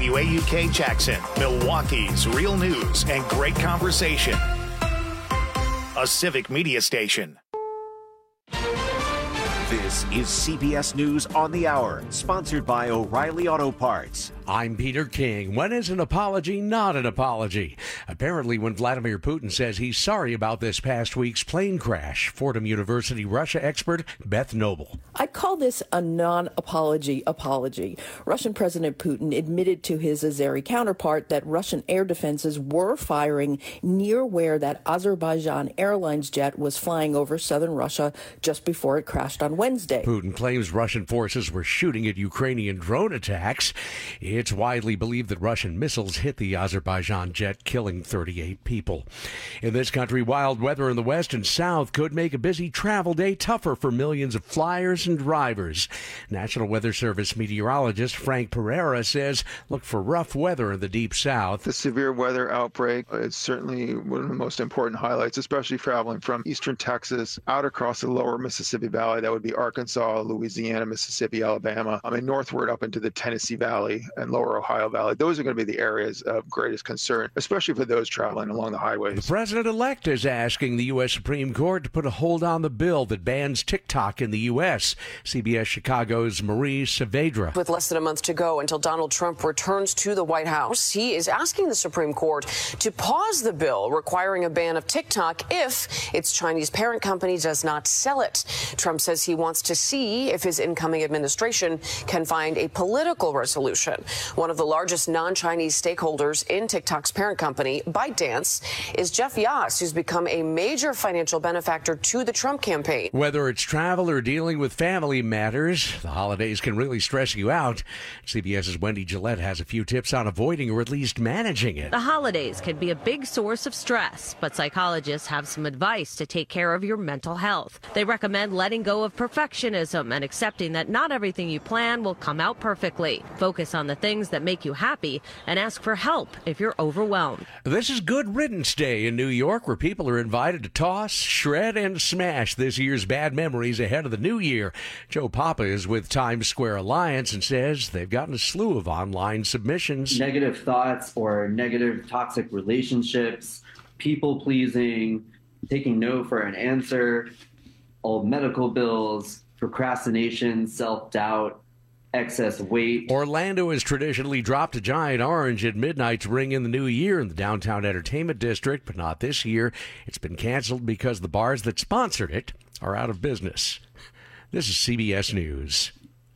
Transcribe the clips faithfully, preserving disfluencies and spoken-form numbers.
W A U K Jackson, Milwaukee's real news and great conversation. A Civic Media station. This is C B S News on the Hour, sponsored by O'Reilly Auto Parts. I'm Peter King. When is an apology not an apology? Apparently, when Vladimir Putin says he's sorry about this past week's plane crash, Fordham University Russia expert Beth Noble. I call this a non-apology apology. Russian President Putin admitted to his Azeri counterpart that Russian air defenses were firing near where that Azerbaijan Airlines jet was flying over southern Russia just before it crashed on Wednesday. Putin claims Russian forces were shooting at Ukrainian drone attacks. It's widely believed that Russian missiles hit the Azerbaijan jet, killing thirty-eight people. In this country, wild weather in the west and south could make a busy travel day tougher for millions of flyers and drivers. National Weather Service meteorologist Frank Pereira says look for rough weather in the deep south. The severe weather outbreak is certainly one of the most important highlights, especially traveling from eastern Texas out across the lower Mississippi Valley. That would be Arkansas, Louisiana, Mississippi, Alabama, I mean, northward up into the Tennessee Valley and lower Ohio Valley. Those are going to be the areas of greatest concern, especially for those traveling along the highways. The president-elect is asking the U S Supreme Court to put a hold on the bill that bans TikTok in the U S C B S Chicago's Marie Saavedra. With less than a month to go until Donald Trump returns to the White House, he is asking the Supreme Court to pause the bill requiring a ban of TikTok if its Chinese parent company does not sell it. Trump says he wants to see if his incoming administration can find a political resolution. One of the largest non-Chinese stakeholders in TikTok's parent company, ByteDance, is Jeff Yass, who's become a major financial benefactor to the Trump campaign. Whether it's travel or dealing with family matters, the holidays can really stress you out. CBS's Wendy Gillette has a few tips on avoiding or at least managing it. The holidays can be a big source of stress, but psychologists have some advice to take care of your mental health. They recommend letting go of perfectionism and accepting that not everything you plan will come out perfectly. Focus on the things that make you happy and ask for help if you're overwhelmed. This is Good Riddance Day in New York, where people are invited to toss, shred, and smash this year's bad memories ahead of the new year. Joe Papa is with Times Square Alliance and says they've gotten a slew of online submissions. Negative thoughts or negative toxic relationships, people-pleasing, taking no for an answer, old medical bills, procrastination, self-doubt, excess weight. Orlando has traditionally dropped a giant orange at midnight to ring in the new year in the downtown entertainment district, but not this year. It's been canceled because the bars that sponsored it are out of business. This is C B S News.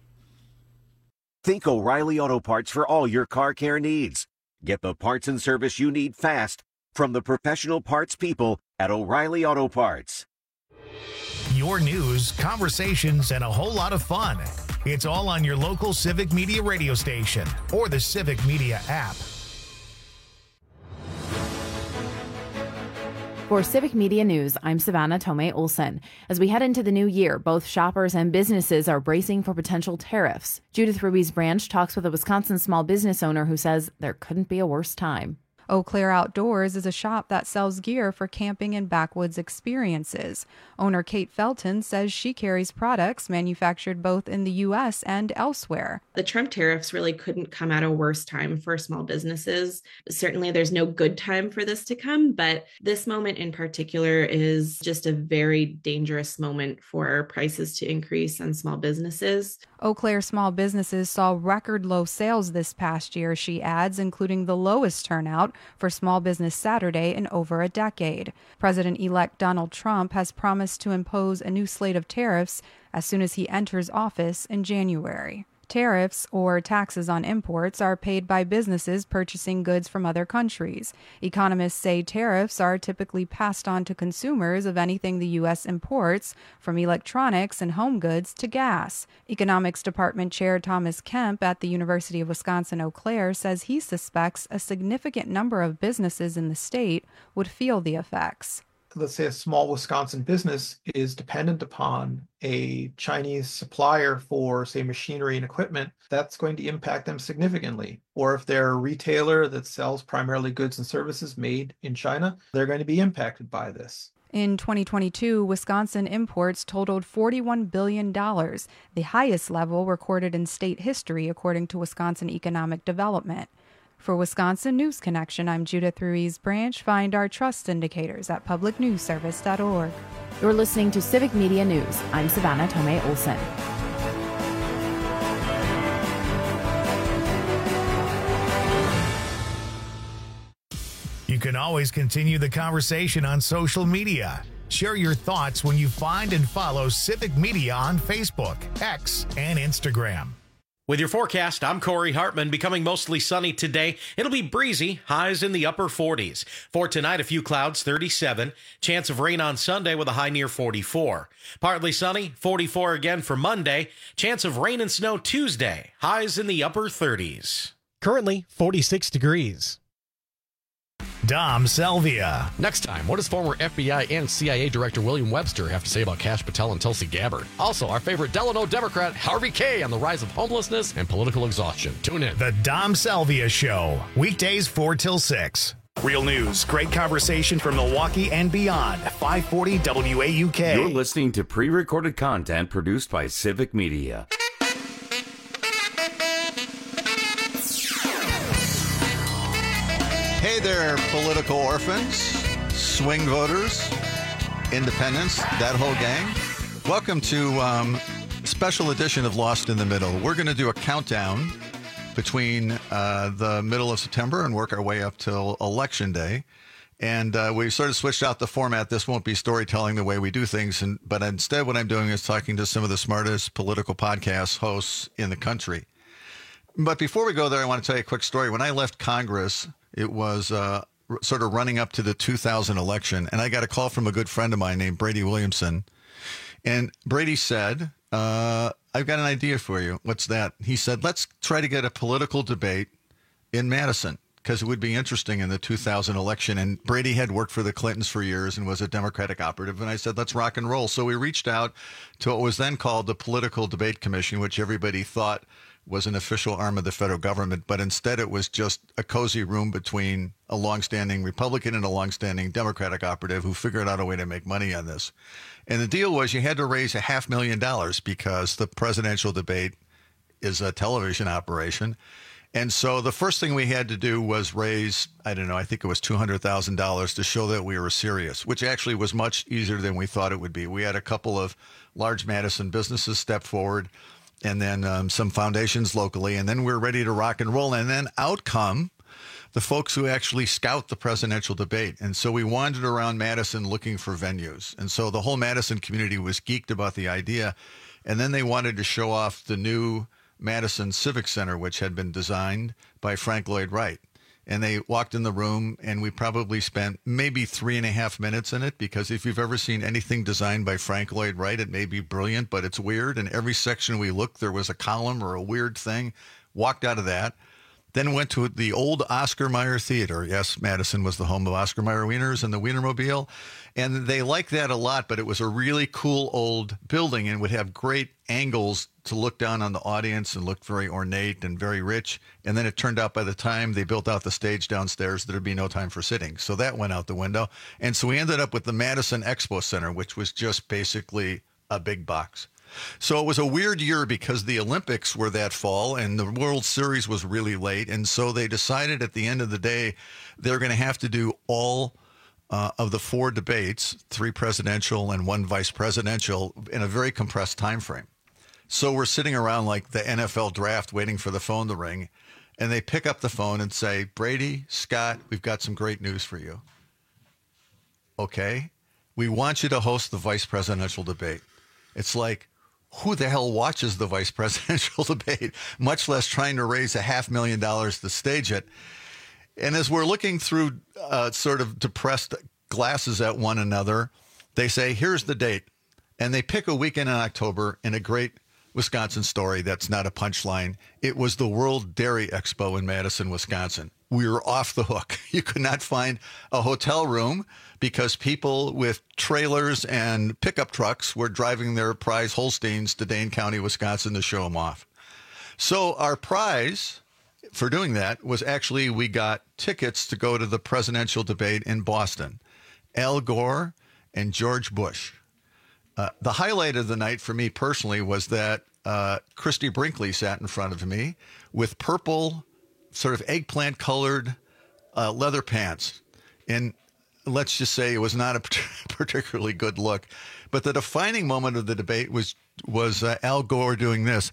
Think O'Reilly Auto Parts for all your car care needs. Get the parts and service you need fast from the professional parts people at O'Reilly Auto Parts. Your news, conversations, and a whole lot of fun. It's all on your local Civic Media radio station or the Civic Media app. For Civic Media News, I'm Savannah Tomei Olson. As we head into the new year, both shoppers and businesses are bracing for potential tariffs. Judith Ruby's branch talks with a Wisconsin small business owner who says there couldn't be a worse time. Eau Claire Outdoors is a shop that sells gear for camping and backwoods experiences. Owner Kate Felton says she carries products manufactured both in the U S and elsewhere. The Trump tariffs really couldn't come at a worse time for small businesses. Certainly there's no good time for this to come, but this moment in particular is just a very dangerous moment for prices to increase on small businesses. Eau Claire small businesses saw record low sales this past year, she adds, including the lowest turnout for Small Business Saturday in over a decade. President-elect Donald Trump has promised to impose a new slate of tariffs as soon as he enters office in January. Tariffs, or taxes on imports, are paid by businesses purchasing goods from other countries. Economists say tariffs are typically passed on to consumers of anything the U S imports, from electronics and home goods to gas. Economics Department Chair Thomas Kemp at the University of Wisconsin-Eau Claire says he suspects a significant number of businesses in the state would feel the effects. Let's say a small Wisconsin business is dependent upon a Chinese supplier for, say, machinery and equipment, that's going to impact them significantly. Or if they're a retailer that sells primarily goods and services made in China, they're going to be impacted by this. In twenty twenty-two, Wisconsin imports totaled forty-one billion dollars, the highest level recorded in state history, according to Wisconsin Economic Development. For Wisconsin News Connection, I'm Judith Ruiz Branch. Find our trust indicators at public news service dot org. You're listening to Civic Media News. I'm Savannah Tomei Olson. You can always continue the conversation on social media. Share your thoughts when you find and follow Civic Media on Facebook, X, and Instagram. With your forecast, I'm Corey Hartman. Becoming mostly sunny today. It'll be breezy, highs in the upper forties. For tonight, a few clouds, thirty-seven. Chance of rain on Sunday with a high near forty-four. Partly sunny, forty-four again for Monday. Chance of rain and snow Tuesday, highs in the upper thirties. Currently, forty-six degrees. Dom Selvia. Next time, what does former F B I and C I A Director William Webster have to say about Kash Patel and Tulsi Gabbard? Also, our favorite Delano Democrat, Harvey Kaye, on the rise of homelessness and political exhaustion. Tune in. The Dom Selvia Show, weekdays four till six. Real news, great conversation from Milwaukee and beyond. five forty W A U K. You're listening to pre-recorded content produced by Civic Media. Hey there, political orphans, swing voters, independents, that whole gang. Welcome to um, a special edition of Lost in the Middle. We're going to do a countdown between uh, the middle of September and work our way up till Election Day. And uh, we sort of switched out the format. This won't be storytelling the way we do things, and, but instead what I'm doing is talking to some of the smartest political podcast hosts in the country. But before we go there, I want to tell you a quick story. When I left Congress, it was uh, r- sort of running up to the two thousand election, and I got a call from a good friend of mine named Brady Williamson. And Brady said, uh, I've got an idea for you. What's that? He said, let's try to get a political debate in Madison, because it would be interesting in the two thousand election. And Brady had worked for the Clintons for years and was a Democratic operative. And I said, let's rock and roll. So we reached out to what was then called the Political Debate Commission, which everybody thought was an official arm of the federal government, but instead it was just a cozy room between a longstanding Republican and a longstanding Democratic operative who figured out a way to make money on this. And the deal was you had to raise a half million dollars because the presidential debate is a television operation. And so the first thing we had to do was raise, I don't know, I think it was two hundred thousand dollars to show that we were serious, which actually was much easier than we thought it would be. We had a couple of large Madison businesses step forward, and then um, some foundations locally, and then we're ready to rock and roll. And then out come the folks who actually scout the presidential debate. And so we wandered around Madison looking for venues. And so the whole Madison community was geeked about the idea. And then they wanted to show off the new Madison Civic Center, which had been designed by Frank Lloyd Wright. And they walked in the room, and we probably spent maybe three and a half minutes in it, because if you've ever seen anything designed by Frank Lloyd Wright, it may be brilliant, but it's weird. And every section we looked, there was a column or a weird thing. Walked out of that. Then went to the old Oscar Mayer Theater. Yes, Madison was the home of Oscar Mayer Wieners and the Wienermobile. And they liked that a lot, but it was a really cool old building and would have great angles to look down on the audience and looked very ornate and very rich. And then it turned out by the time they built out the stage downstairs, there'd be no time for sitting. So that went out the window. And so we ended up with the Madison Expo Center, which was just basically a big box. So it was a weird year because the Olympics were that fall and the World Series was really late. And so they decided at the end of the day, they're going to have to do all uh, of the four debates, three presidential and one vice presidential, in a very compressed time frame. So we're sitting around like the N F L draft waiting for the phone to ring. And they pick up the phone and say, Brady, Scott, we've got some great news for you. Okay. We want you to host the vice presidential debate. It's like, who the hell watches the vice presidential debate, much less trying to raise a half million dollars to stage it? And as we're looking through uh, sort of depressed glasses at one another, they say, here's the date. And they pick a weekend in October in a great Wisconsin story that's not a punchline. It was the World Dairy Expo in Madison, Wisconsin. We were off the hook. You could not find a hotel room because people with trailers and pickup trucks were driving their prize Holsteins to Dane County, Wisconsin to show them off. So our prize for doing that was actually we got tickets to go to the presidential debate in Boston. Al Gore and George Bush. Uh, the highlight of the night for me personally was that uh, Christy Brinkley sat in front of me with purple, sort of eggplant-colored uh, leather pants. And let's just say it was not a particularly good look. But the defining moment of the debate was was uh, Al Gore doing this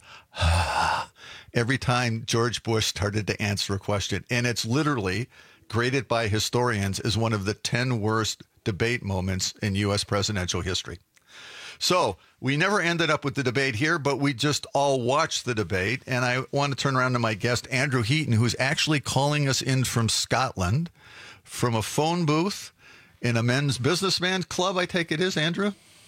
every time George Bush started to answer a question. And it's literally graded by historians as one of the ten worst debate moments in U S presidential history. So we never ended up with the debate here, but we just all watched the debate. And I want to turn around to my guest, Andrew Heaton, who's actually calling us in from Scotland, from a phone booth in a men's businessman club, I take it is, Andrew?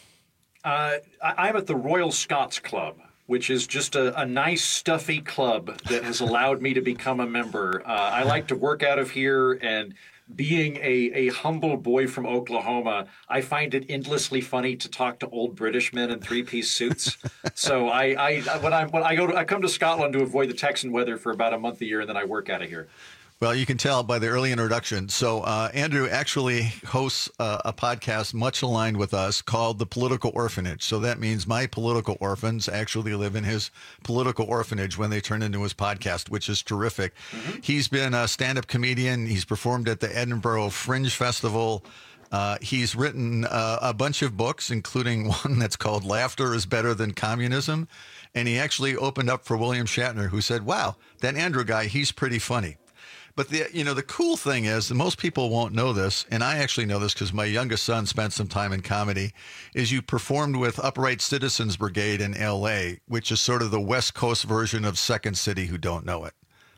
Uh, I'm at the Royal Scots Club, which is just a, a nice, stuffy club that has allowed me to become a member. Uh, I like to work out of here, and being a, a humble boy from Oklahoma, I find it endlessly funny to talk to old British men in three-piece suits. So I, I when I when I go to, I come to Scotland to avoid the Texan weather for about a month a year, and then I work out of here. Well, you can tell by the early introduction. So uh, Andrew actually hosts uh, a podcast much aligned with us called The Political Orphanage. So that means my political orphans actually live in his political orphanage when they turn into his podcast, which is terrific. Mm-hmm. He's been a stand-up comedian. He's performed at the Edinburgh Fringe Festival. Uh, he's written uh, a bunch of books, including one that's called Laughter is Better Than Communism. And he actually opened up for William Shatner, who said, wow, that Andrew guy, he's pretty funny. But the you know the cool thing is that most people won't know this, and I actually know this because my youngest son spent some time in comedy, is you performed with Upright Citizens Brigade in L A, which is sort of the West Coast version of Second City who don't know it.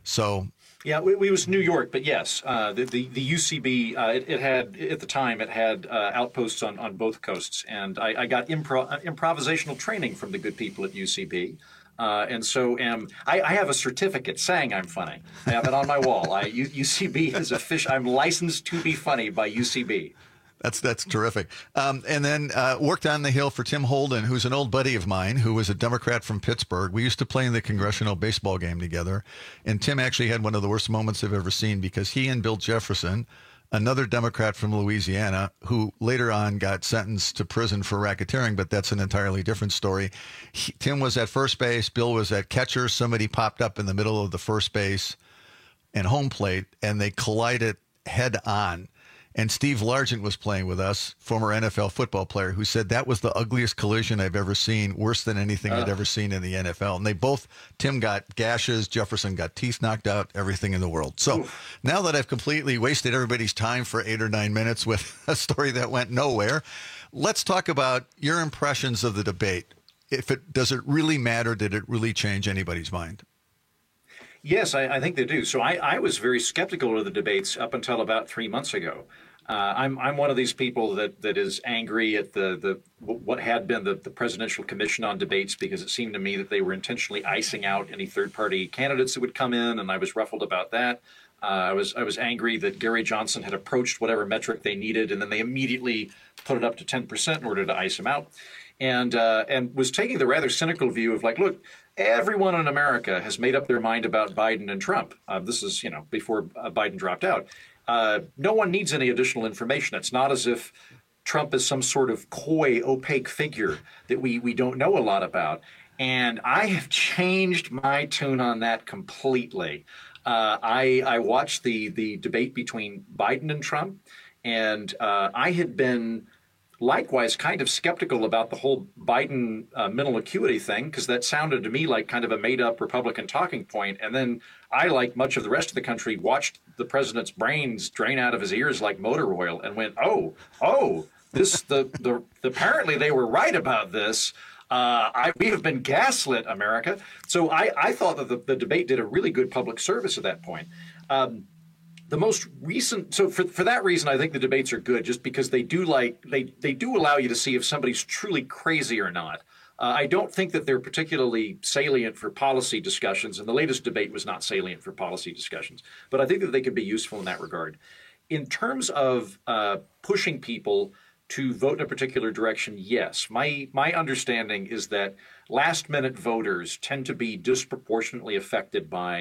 So yeah, we, we was New York, but yes, uh, the, the the U C B uh, it, it had at the time it had uh, outposts on, on both coasts, and I, I got impro- improvisational training from the good people at U C B. Uh, and so am I, I have a certificate saying I'm funny. I have it on my wall. I, U, UCB is official. I'm licensed to be funny by U C B. That's that's terrific. Um, and then uh, worked on the Hill for Tim Holden, who's an old buddy of mine, who was a Democrat from Pittsburgh. We used to play in the congressional baseball game together. And Tim actually had one of the worst moments I've ever seen because he and Bill Jefferson, another Democrat from Louisiana, who later on got sentenced to prison for racketeering, but that's an entirely different story. He, Tim was at first base. Bill was at catcher. Somebody popped up in the middle of the first base and home plate, and they collided head on. And Steve Largent was playing with us, former N F L football player, who said that was the ugliest collision I've ever seen, worse than anything uh. I'd ever seen in the N F L. And they both, Tim got gashes, Jefferson got teeth knocked out, everything in the world. So Oof. Now that I've completely wasted everybody's time for eight or nine minutes with a story that went nowhere, let's talk about your impressions of the debate. If it does it really matter? Did it really change anybody's mind? Yes, I, I think they do. So I, I was very skeptical of the debates up until about three months ago. Uh, I'm I'm one of these people that, that is angry at the, the what had been the, the Presidential Commission on Debates, because it seemed to me that they were intentionally icing out any third-party candidates that would come in, and I was ruffled about that. Uh, I was I was angry that Gary Johnson had approached whatever metric they needed, and then they immediately put it up to ten percent in order to ice him out, and uh, and was taking the rather cynical view of like, look, everyone in America has made up their mind about Biden and Trump. Uh, this is you know before uh, Biden dropped out. Uh, no one needs any additional information. It's not as if Trump is some sort of coy, opaque figure that we, we don't know a lot about. And I have changed my tune on that completely. Uh, I, I watched the, the debate between Biden and Trump, and uh, I had been likewise kind of skeptical about the whole Biden uh, mental acuity thing, because that sounded to me like kind of a made-up Republican talking point. And then I, like much of the rest of the country, watched the president's brains drain out of his ears like motor oil and went, oh, oh, this the, the, the apparently they were right about this. Uh, I, we have been gaslit, America. So I, I thought that the, the debate did a really good public service at that point. Um, The most recent, so for for that reason, I think the debates are good, just because they do like they they do allow you to see if somebody's truly crazy or not. Uh, I don't think that they're particularly salient for policy discussions, and the latest debate was not salient for policy discussions. But I think that they could be useful in that regard. In terms of uh, pushing people to vote in a particular direction, yes. My my understanding is that last minute voters tend to be disproportionately affected by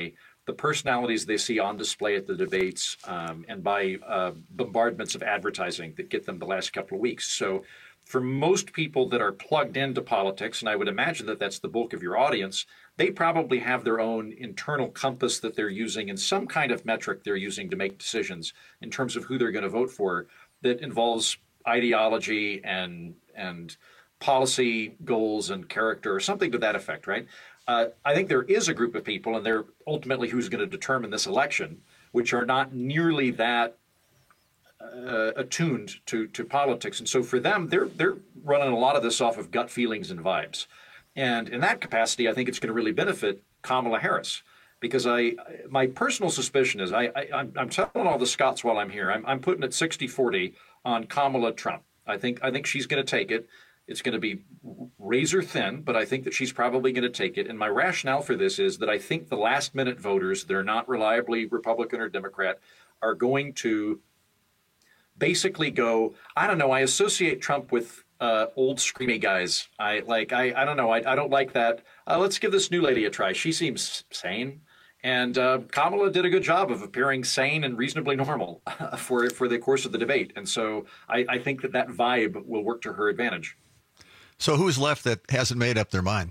the personalities they see on display at the debates um, and by uh, bombardments of advertising that get them the last couple of weeks. So for most people that are plugged into politics, and I would imagine that that's the bulk of your audience, they probably have their own internal compass that they're using and some kind of metric they're using to make decisions in terms of who they're going to vote for that involves ideology and and policy goals and character or something to that effect, right? Uh, I think there is a group of people, and they're ultimately who's going to determine this election, which are not nearly that uh, attuned to, to politics. And so for them, they're they're running a lot of this off of gut feelings and vibes. And in that capacity, I think it's going to really benefit Kamala Harris. Because I, my personal suspicion is, I, I, I'm, I'm telling all the Scots while I'm here, I'm, I'm putting it sixty forty on Kamala Trump. I think I think she's going to take it. It's going to be razor thin, but I think that she's probably going to take it. And my rationale for this is that I think the last minute voters that are not reliably Republican or Democrat are going to basically go, I don't know, I associate Trump with uh, old screamy guys. I like, I, I don't know, I, I don't like that. Uh, let's give this new lady a try. She seems sane. And uh, Kamala did a good job of appearing sane and reasonably normal for for the course of the debate. And so I, I think that that vibe will work to her advantage. So who's left that hasn't made up their mind?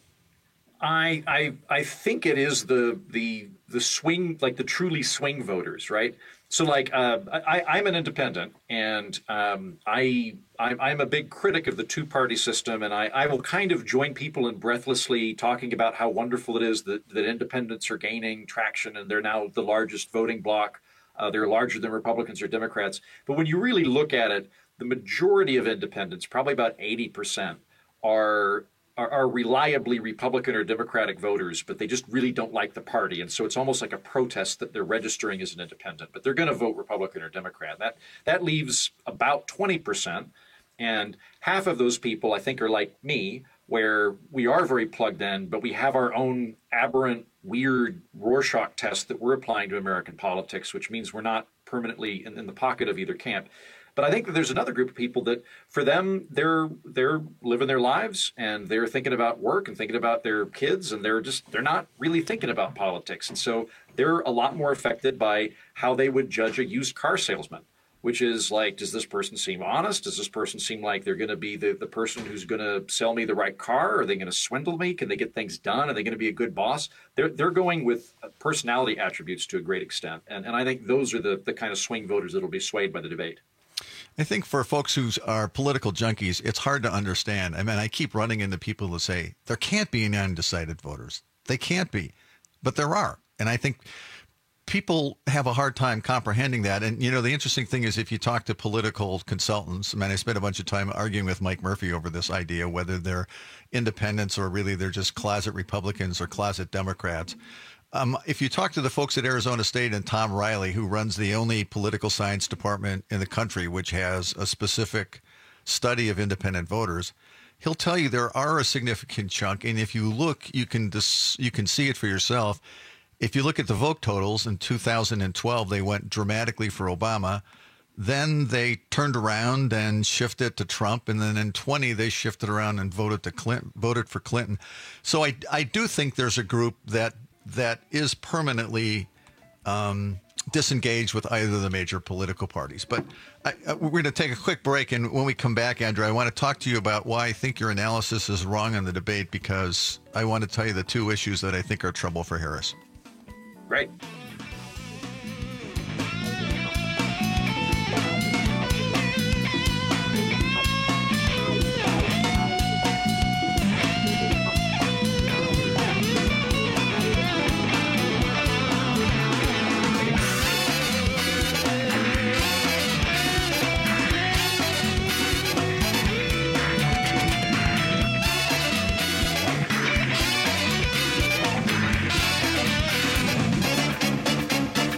I I I think it is the the the swing, like the truly swing voters, right? So like uh, I, I'm an independent, and um, I I'm, I'm a big critic of the two-party system, and I, I will kind of join people in breathlessly talking about how wonderful it is that, that independents are gaining traction, and they're now the largest voting bloc. Uh, they're larger than Republicans or Democrats. But when you really look at it, the majority of independents, probably about eighty percent, are, are are reliably Republican or Democratic voters, but they just really don't like the party. And so it's almost like a protest that they're registering as an independent, but they're going to vote Republican or Democrat. That that leaves about twenty percent. And half of those people, I think, are like me, where we are very plugged in, but we have our own aberrant, weird Rorschach test that we're applying to American politics, which means we're not permanently in, in the pocket of either camp. But I think that there's another group of people that, for them, they're they're living their lives, and they're thinking about work and thinking about their kids, and they're just they're not really thinking about politics. And so they're a lot more affected by how they would judge a used car salesman, which is like, does this person seem honest? Does this person seem like they're going to be the, the person who's going to sell me the right car? Are they going to swindle me? Can they get things done? Are they going to be a good boss? They're they're going with personality attributes to a great extent. And and I think those are the, the kind of swing voters that will be swayed by the debate. I think for folks who are political junkies, it's hard to understand. I mean, I keep running into people who say, there can't be any undecided voters. They can't be, but there are. And I think people have a hard time comprehending that. And, you know, the interesting thing is if you talk to political consultants, I mean, I spent a bunch of time arguing with Mike Murphy over this idea, whether they're independents or really they're just closet Republicans or closet Democrats. Um, if you talk to the folks at Arizona State and Tom Riley, who runs the only political science department in the country which has a specific study of independent voters, he'll tell you there are a significant chunk. And if you look, you can dis- you can see it for yourself. If you look at the vote totals in two thousand twelve, they went dramatically for Obama. Then they turned around and shifted to Trump. And then in twenty, they shifted around and voted to Clinton, voted for Clinton. So I, I do think there's a group that that is permanently um, disengaged with either of the major political parties. But I, I, we're going to take a quick break. And when we come back, Andrew, I want to talk to you about why I think your analysis is wrong on the debate, because I want to tell you the two issues that I think are trouble for Harris. Right.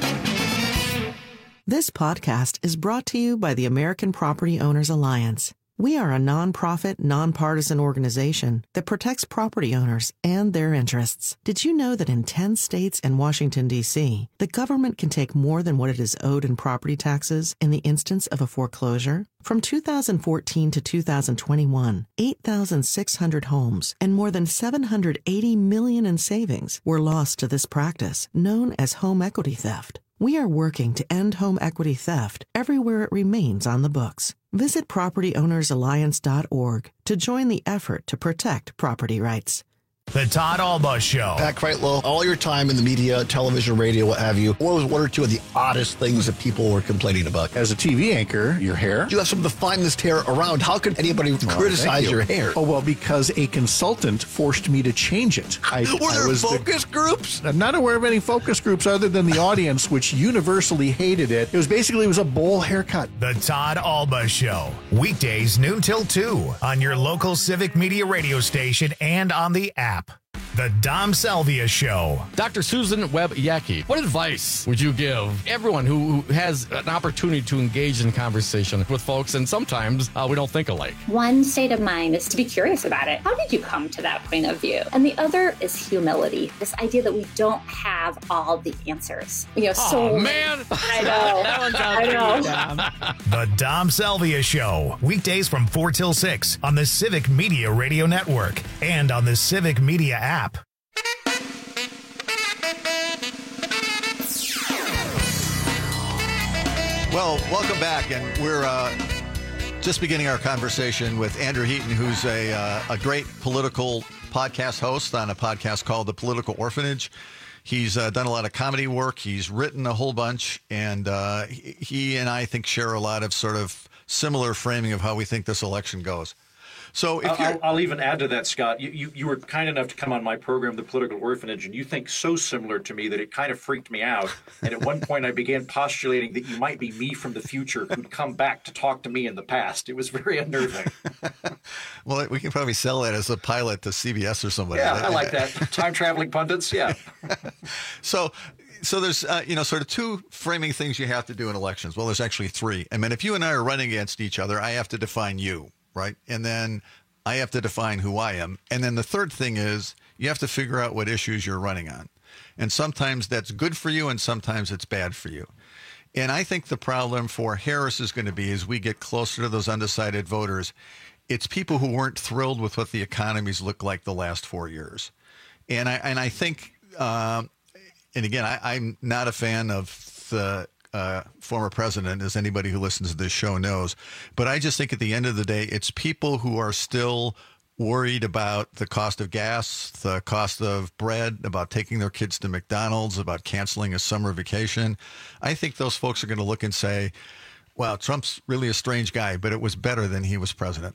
This podcast is brought to you by the American Property Owners Alliance. We are a nonprofit, nonpartisan organization that protects property owners and their interests. Did you know that in ten states and Washington, D C, the government can take more than what it is owed in property taxes in the instance of a foreclosure? From two thousand fourteen to two thousand twenty-one, eight thousand six hundred homes and more than seven hundred eighty million dollars in savings were lost to this practice, known as home equity theft. We are working to end home equity theft everywhere it remains on the books. Visit property owners alliance dot org to join the effort to protect property rights. The Todd Alba Show. Pat Kreitlow, all your time in the media, television, radio, what have you, what was one or two of the oddest things that people were complaining about? As a T V anchor, your hair. You have some of the finest hair around. How could anybody oh, criticize you. your hair? Oh, well, because a consultant forced me to change it. I, were there I was focus the, groups? I'm not aware of any focus groups other than the audience, which universally hated it. It was basically, it was a bowl haircut. The Todd Alba Show. Weekdays noon till two on your local Civic Media radio station and on the app. The Dom Salvia Show. Doctor Susan Webb-Yackey, what advice would you give everyone who has an opportunity to engage in conversation with folks, and sometimes uh, we don't think alike? One state of mind is to be curious about it. How did you come to that point of view? And the other is humility. This idea that we don't have all the answers. You know, oh, so man. I know. That one's out I know. Dom. The Dom Salvia Show. Weekdays from four till six on the Civic Media Radio Network and on the Civic Media app. Well, welcome back, and we're uh, just beginning our conversation with Andrew Heaton, who's a uh, a great political podcast host on a podcast called The Political Orphanage. He's uh, done a lot of comedy work. He's written a whole bunch, and uh, he, he and I think share a lot of sort of similar framing of how we think this election goes. So if I'll, I'll even add to that, Scott. You, you you were kind enough to come on my program, The Political Orphanage, and you think so similar to me that it kind of freaked me out. And at one point, I began postulating that you might be me from the future who'd come back to talk to me in the past. It was very unnerving. Well, we can probably sell that as a pilot to C B S or somebody. Yeah, I like that. Time-traveling pundits, yeah. So... So there's, uh, you know, sort of two framing things you have to do in elections. Well, there's actually three. I mean, if you and I are running against each other, I have to define you, right? And then I have to define who I am. And then the third thing is you have to figure out what issues you're running on. And sometimes that's good for you and sometimes it's bad for you. And I think the problem for Harris is going to be as we get closer to those undecided voters, it's people who weren't thrilled with what the economies looked like the last four years. And I, and I think... Uh, And again, I, I'm not a fan of the uh, former president, as anybody who listens to this show knows. But I just think at the end of the day, it's people who are still worried about the cost of gas, the cost of bread, about taking their kids to McDonald's, about canceling a summer vacation. I think those folks are going to look and say, wow, Trump's really a strange guy, but it was better than he was president.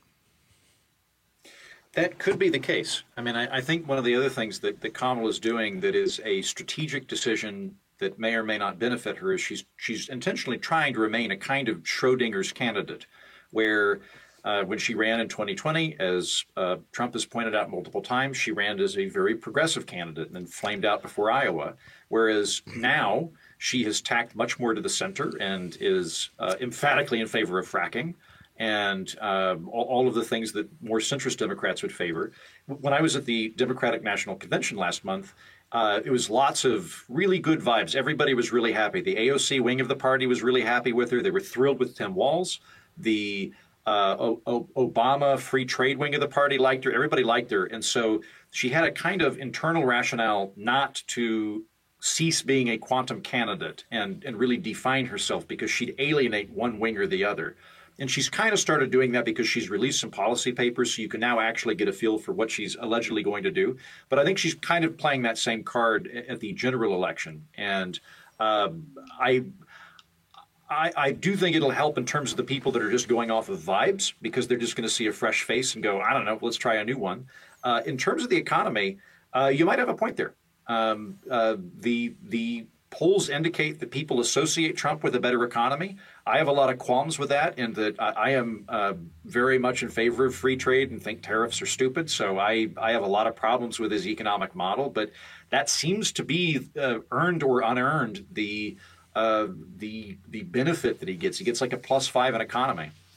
That could be the case. I mean, I, I think one of the other things that, that Kamala is doing that is a strategic decision that may or may not benefit her is she's she's intentionally trying to remain a kind of Schrodinger's candidate, where uh, when she ran in twenty twenty, as uh, Trump has pointed out multiple times, she ran as a very progressive candidate and then flamed out before Iowa, whereas now she has tacked much more to the center and is uh, emphatically in favor of fracking. And uh, all, all of the things that more centrist Democrats would favor. When I was at the Democratic National Convention last month, uh, it was lots of really good vibes. Everybody was really happy. The A O C wing of the party was really happy with her. They were thrilled with Tim Walz. The uh, o- o- Obama free trade wing of the party liked her. Everybody liked her. And so she had a kind of internal rationale not to cease being a quantum candidate and, and really define herself because she'd alienate one wing or the other. And she's kind of started doing that because she's released some policy papers, so you can now actually get a feel for what she's allegedly going to do. But I think she's kind of playing that same card at the general election. And uh, I, I, I do think it'll help in terms of the people that are just going off of vibes because they're just going to see a fresh face and go, I don't know, let's try a new one. Uh, in terms of the economy, uh, you might have a point there. Um, uh, the the polls indicate that people associate Trump with a better economy. I have a lot of qualms with that, and that I, I am uh, very much in favor of free trade and think tariffs are stupid. So I, I have a lot of problems with his economic model, but that seems to be uh, earned or unearned the uh, the the benefit that he gets. He gets like a plus five in economy.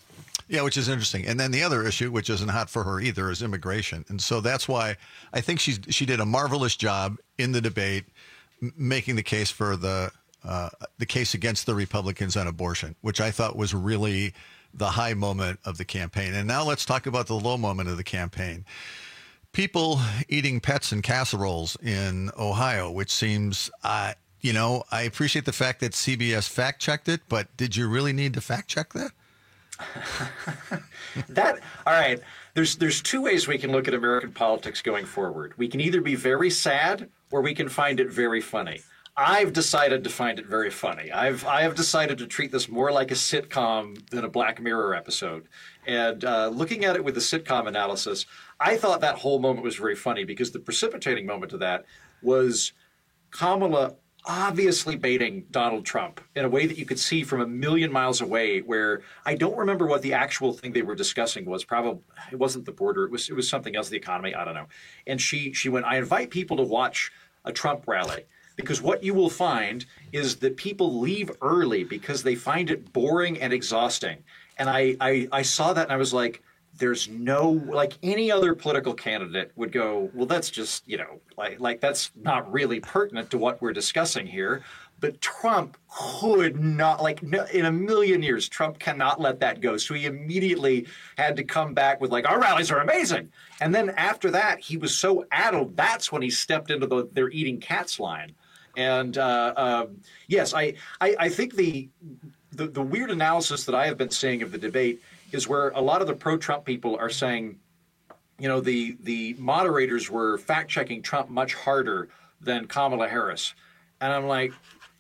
Yeah, which is interesting. And then the other issue, which isn't hot for her either, is immigration. And so that's why I think she's she did a marvelous job in the debate, m- making the case for the uh, the case against the Republicans on abortion, which I thought was really the high moment of the campaign. And now let's talk about the low moment of the campaign. People eating pets in casseroles in Ohio, which seems, uh, you know, I appreciate the fact that C B S fact-checked it, but did you really need to fact-check that? that all right. There's there's two ways we can look at American politics going forward. We can either be very sad or we can find it very funny. I've decided to find it very funny. I've I have decided to treat this more like a sitcom than a Black Mirror episode. And uh, looking at it with the sitcom analysis, I thought that whole moment was very funny because the precipitating moment of that was Kamala obviously baiting Donald Trump in a way that you could see from a million miles away, where I don't remember what the actual thing they were discussing was. Probably it wasn't the border. It was it was something else, the economy. I don't know. And she she went, I invite people to watch a Trump rally, because what you will find is that people leave early because they find it boring and exhausting. And I, I, I saw that and I was like, there's no, like any other political candidate would go, well, that's just, you know, like, like that's not really pertinent to what we're discussing here. But Trump could not, like no, in a million years, Trump cannot let that go. So he immediately had to come back with like, our rallies are amazing. And then after that, he was so addled. That's when he stepped into the they're eating cats line. And uh, uh, yes, I, I, I think the, the the weird analysis that I have been seeing of the debate is where a lot of the pro-Trump people are saying, you know, the the moderators were fact-checking Trump much harder than Kamala Harris. And I'm like,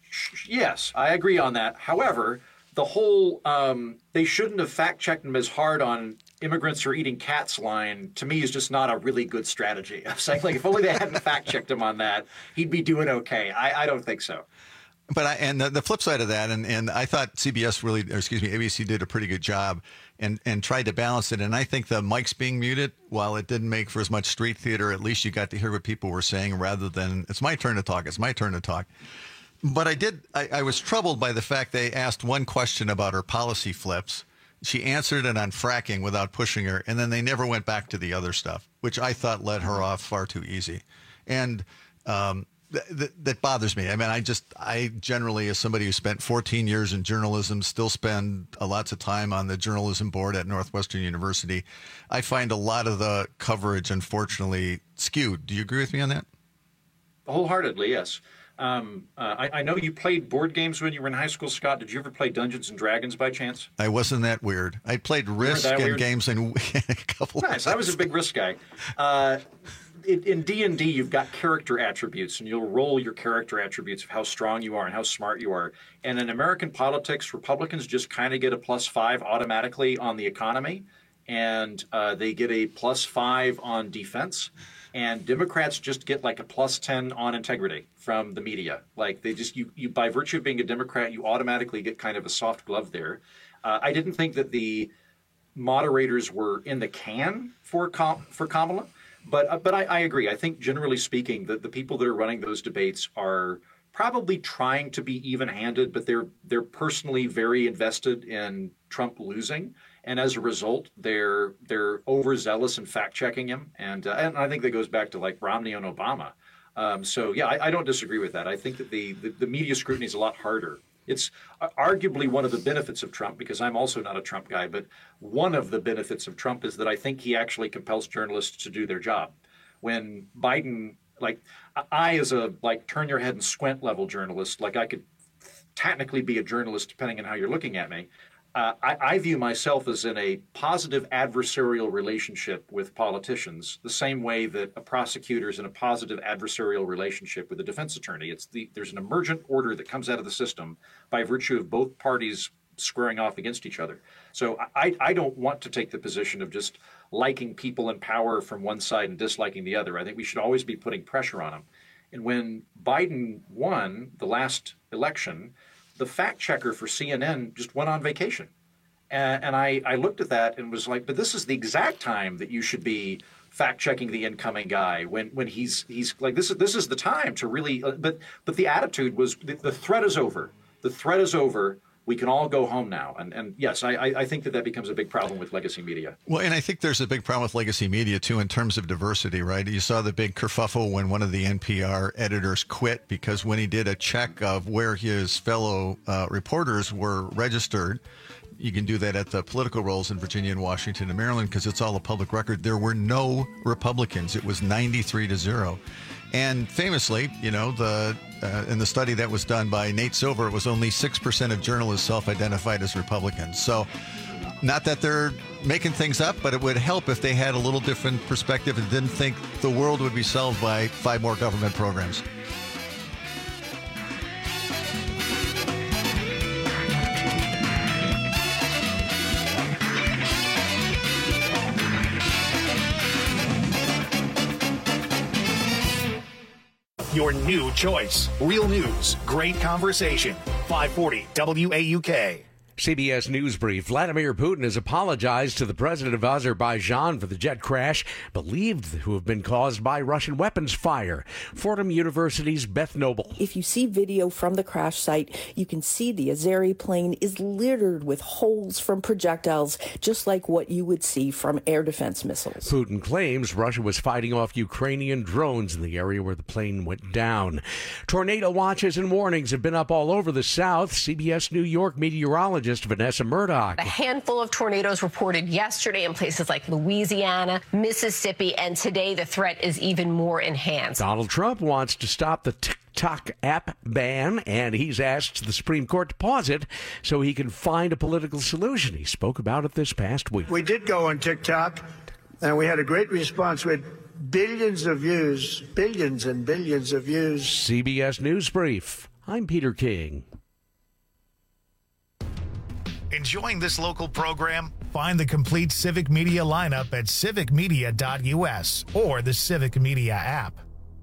yes, I agree on that. However, the whole um, they shouldn't have fact-checked him as hard on immigrants are eating cats line, to me, is just not a really good strategy. I'm saying, like, if only they hadn't fact-checked him on that, he'd be doing okay. I, I don't think so. But I, and the, the flip side of that, and, and I thought C B S really, or excuse me, A B C did a pretty good job and, and tried to balance it. And I think the mics being muted, while it didn't make for as much street theater, at least you got to hear what people were saying rather than, it's my turn to talk, it's my turn to talk. But I did, I, I was troubled by the fact they asked one question about her policy flips. She answered it on fracking without pushing her, and then they never went back to the other stuff, which I thought led her off far too easy. And um, th- th- that bothers me. I mean, I just, I generally, as somebody who spent fourteen years in journalism, still spend a lots of time on the journalism board at Northwestern University, I find a lot of the coverage, unfortunately, skewed. Do you agree with me on that? Wholeheartedly, yes. Um, uh, I, I know you played board games when you were in high school, Scott. Did you ever play Dungeons and Dragons by chance? I wasn't that weird. I played Risk and weird? games and a couple nice. of I was a big Risk guy. Uh, in, in D and D, you've got character attributes, and you'll roll your character attributes of how strong you are and how smart you are. And in American politics, Republicans just kind of get a plus five automatically on the economy, and uh, they get a plus five on defense. And Democrats just get like a plus ten on integrity from the media. Like they just, you, you by virtue of being a Democrat, you automatically get kind of a soft glove there. Uh, I didn't think that the moderators were in the can for Com- for Kamala, but uh, but I, I agree. I think generally speaking, that the people that are running those debates are probably trying to be even-handed, but they're they're personally very invested in Trump losing. And as a result, they're they're overzealous in fact-checking him. And, uh, and I think that goes back to like Romney and Obama. Um, so, yeah, I, I don't disagree with that. I think that the, the, the media scrutiny is a lot harder. It's arguably one of the benefits of Trump, because I'm also not a Trump guy, but one of the benefits of Trump is that I think he actually compels journalists to do their job. When Biden, like I as a like turn your head and squint level journalist, like I could technically be a journalist depending on how you're looking at me. Uh, I, I view myself as in a positive adversarial relationship with politicians, the same way that a prosecutor is in a positive adversarial relationship with a defense attorney. It's the there's an emergent order that comes out of the system by virtue of both parties squaring off against each other. So I, I don't want to take the position of just liking people in power from one side and disliking the other. I think we should always be putting pressure on them. And when Biden won the last election, the fact checker for C N N just went on vacation. And, and I, I looked at that and was like, but this is the exact time that you should be fact checking the incoming guy when, when he's he's like, this is this is the time to really. Uh, but but the attitude was the, the threat is over. The threat is over we can all go home now. And, and yes, I, I think that that becomes a big problem with legacy media. Well, and I think there's a big problem with legacy media, too, in terms of diversity, right? You saw the big kerfuffle when one of the N P R editors quit because when he did a check of where his fellow uh, reporters were registered, you can do that at the political roles in Virginia and Washington and Maryland because it's all a public record. There were no Republicans. It was ninety-three to zero. And famously, you know, the uh, in the study that was done by Nate Silver, it was only six percent of journalists self-identified as Republicans. So not that they're making things up, but it would help if they had a little different perspective and didn't think the world would be solved by five more government programs. Your new choice. Real news. Great conversation. five forty W A U K. C B S News Brief. Vladimir Putin has apologized to the president of Azerbaijan for the jet crash believed to have been caused by Russian weapons fire. Fordham University's Beth Noble. If you see video from the crash site, you can see the Azeri plane is littered with holes from projectiles, just like what you would see from air defense missiles. Putin claims Russia was fighting off Ukrainian drones in the area where the plane went down. Tornado watches and warnings have been up all over the South. C B S New York meteorologist Vanessa Murdoch. A handful of tornadoes reported yesterday in places like Louisiana, Mississippi, and today the threat is even more enhanced. Donald Trump wants to stop the TikTok app ban, and he's asked the Supreme Court to pause it so he can find a political solution. He spoke about it this past week. We did go on TikTok, and we had a great response with billions of views, billions and billions of views. C B S News Brief. I'm Peter King. Enjoying this local program? Find the complete Civic Media lineup at civic media dot U S or the Civic Media app.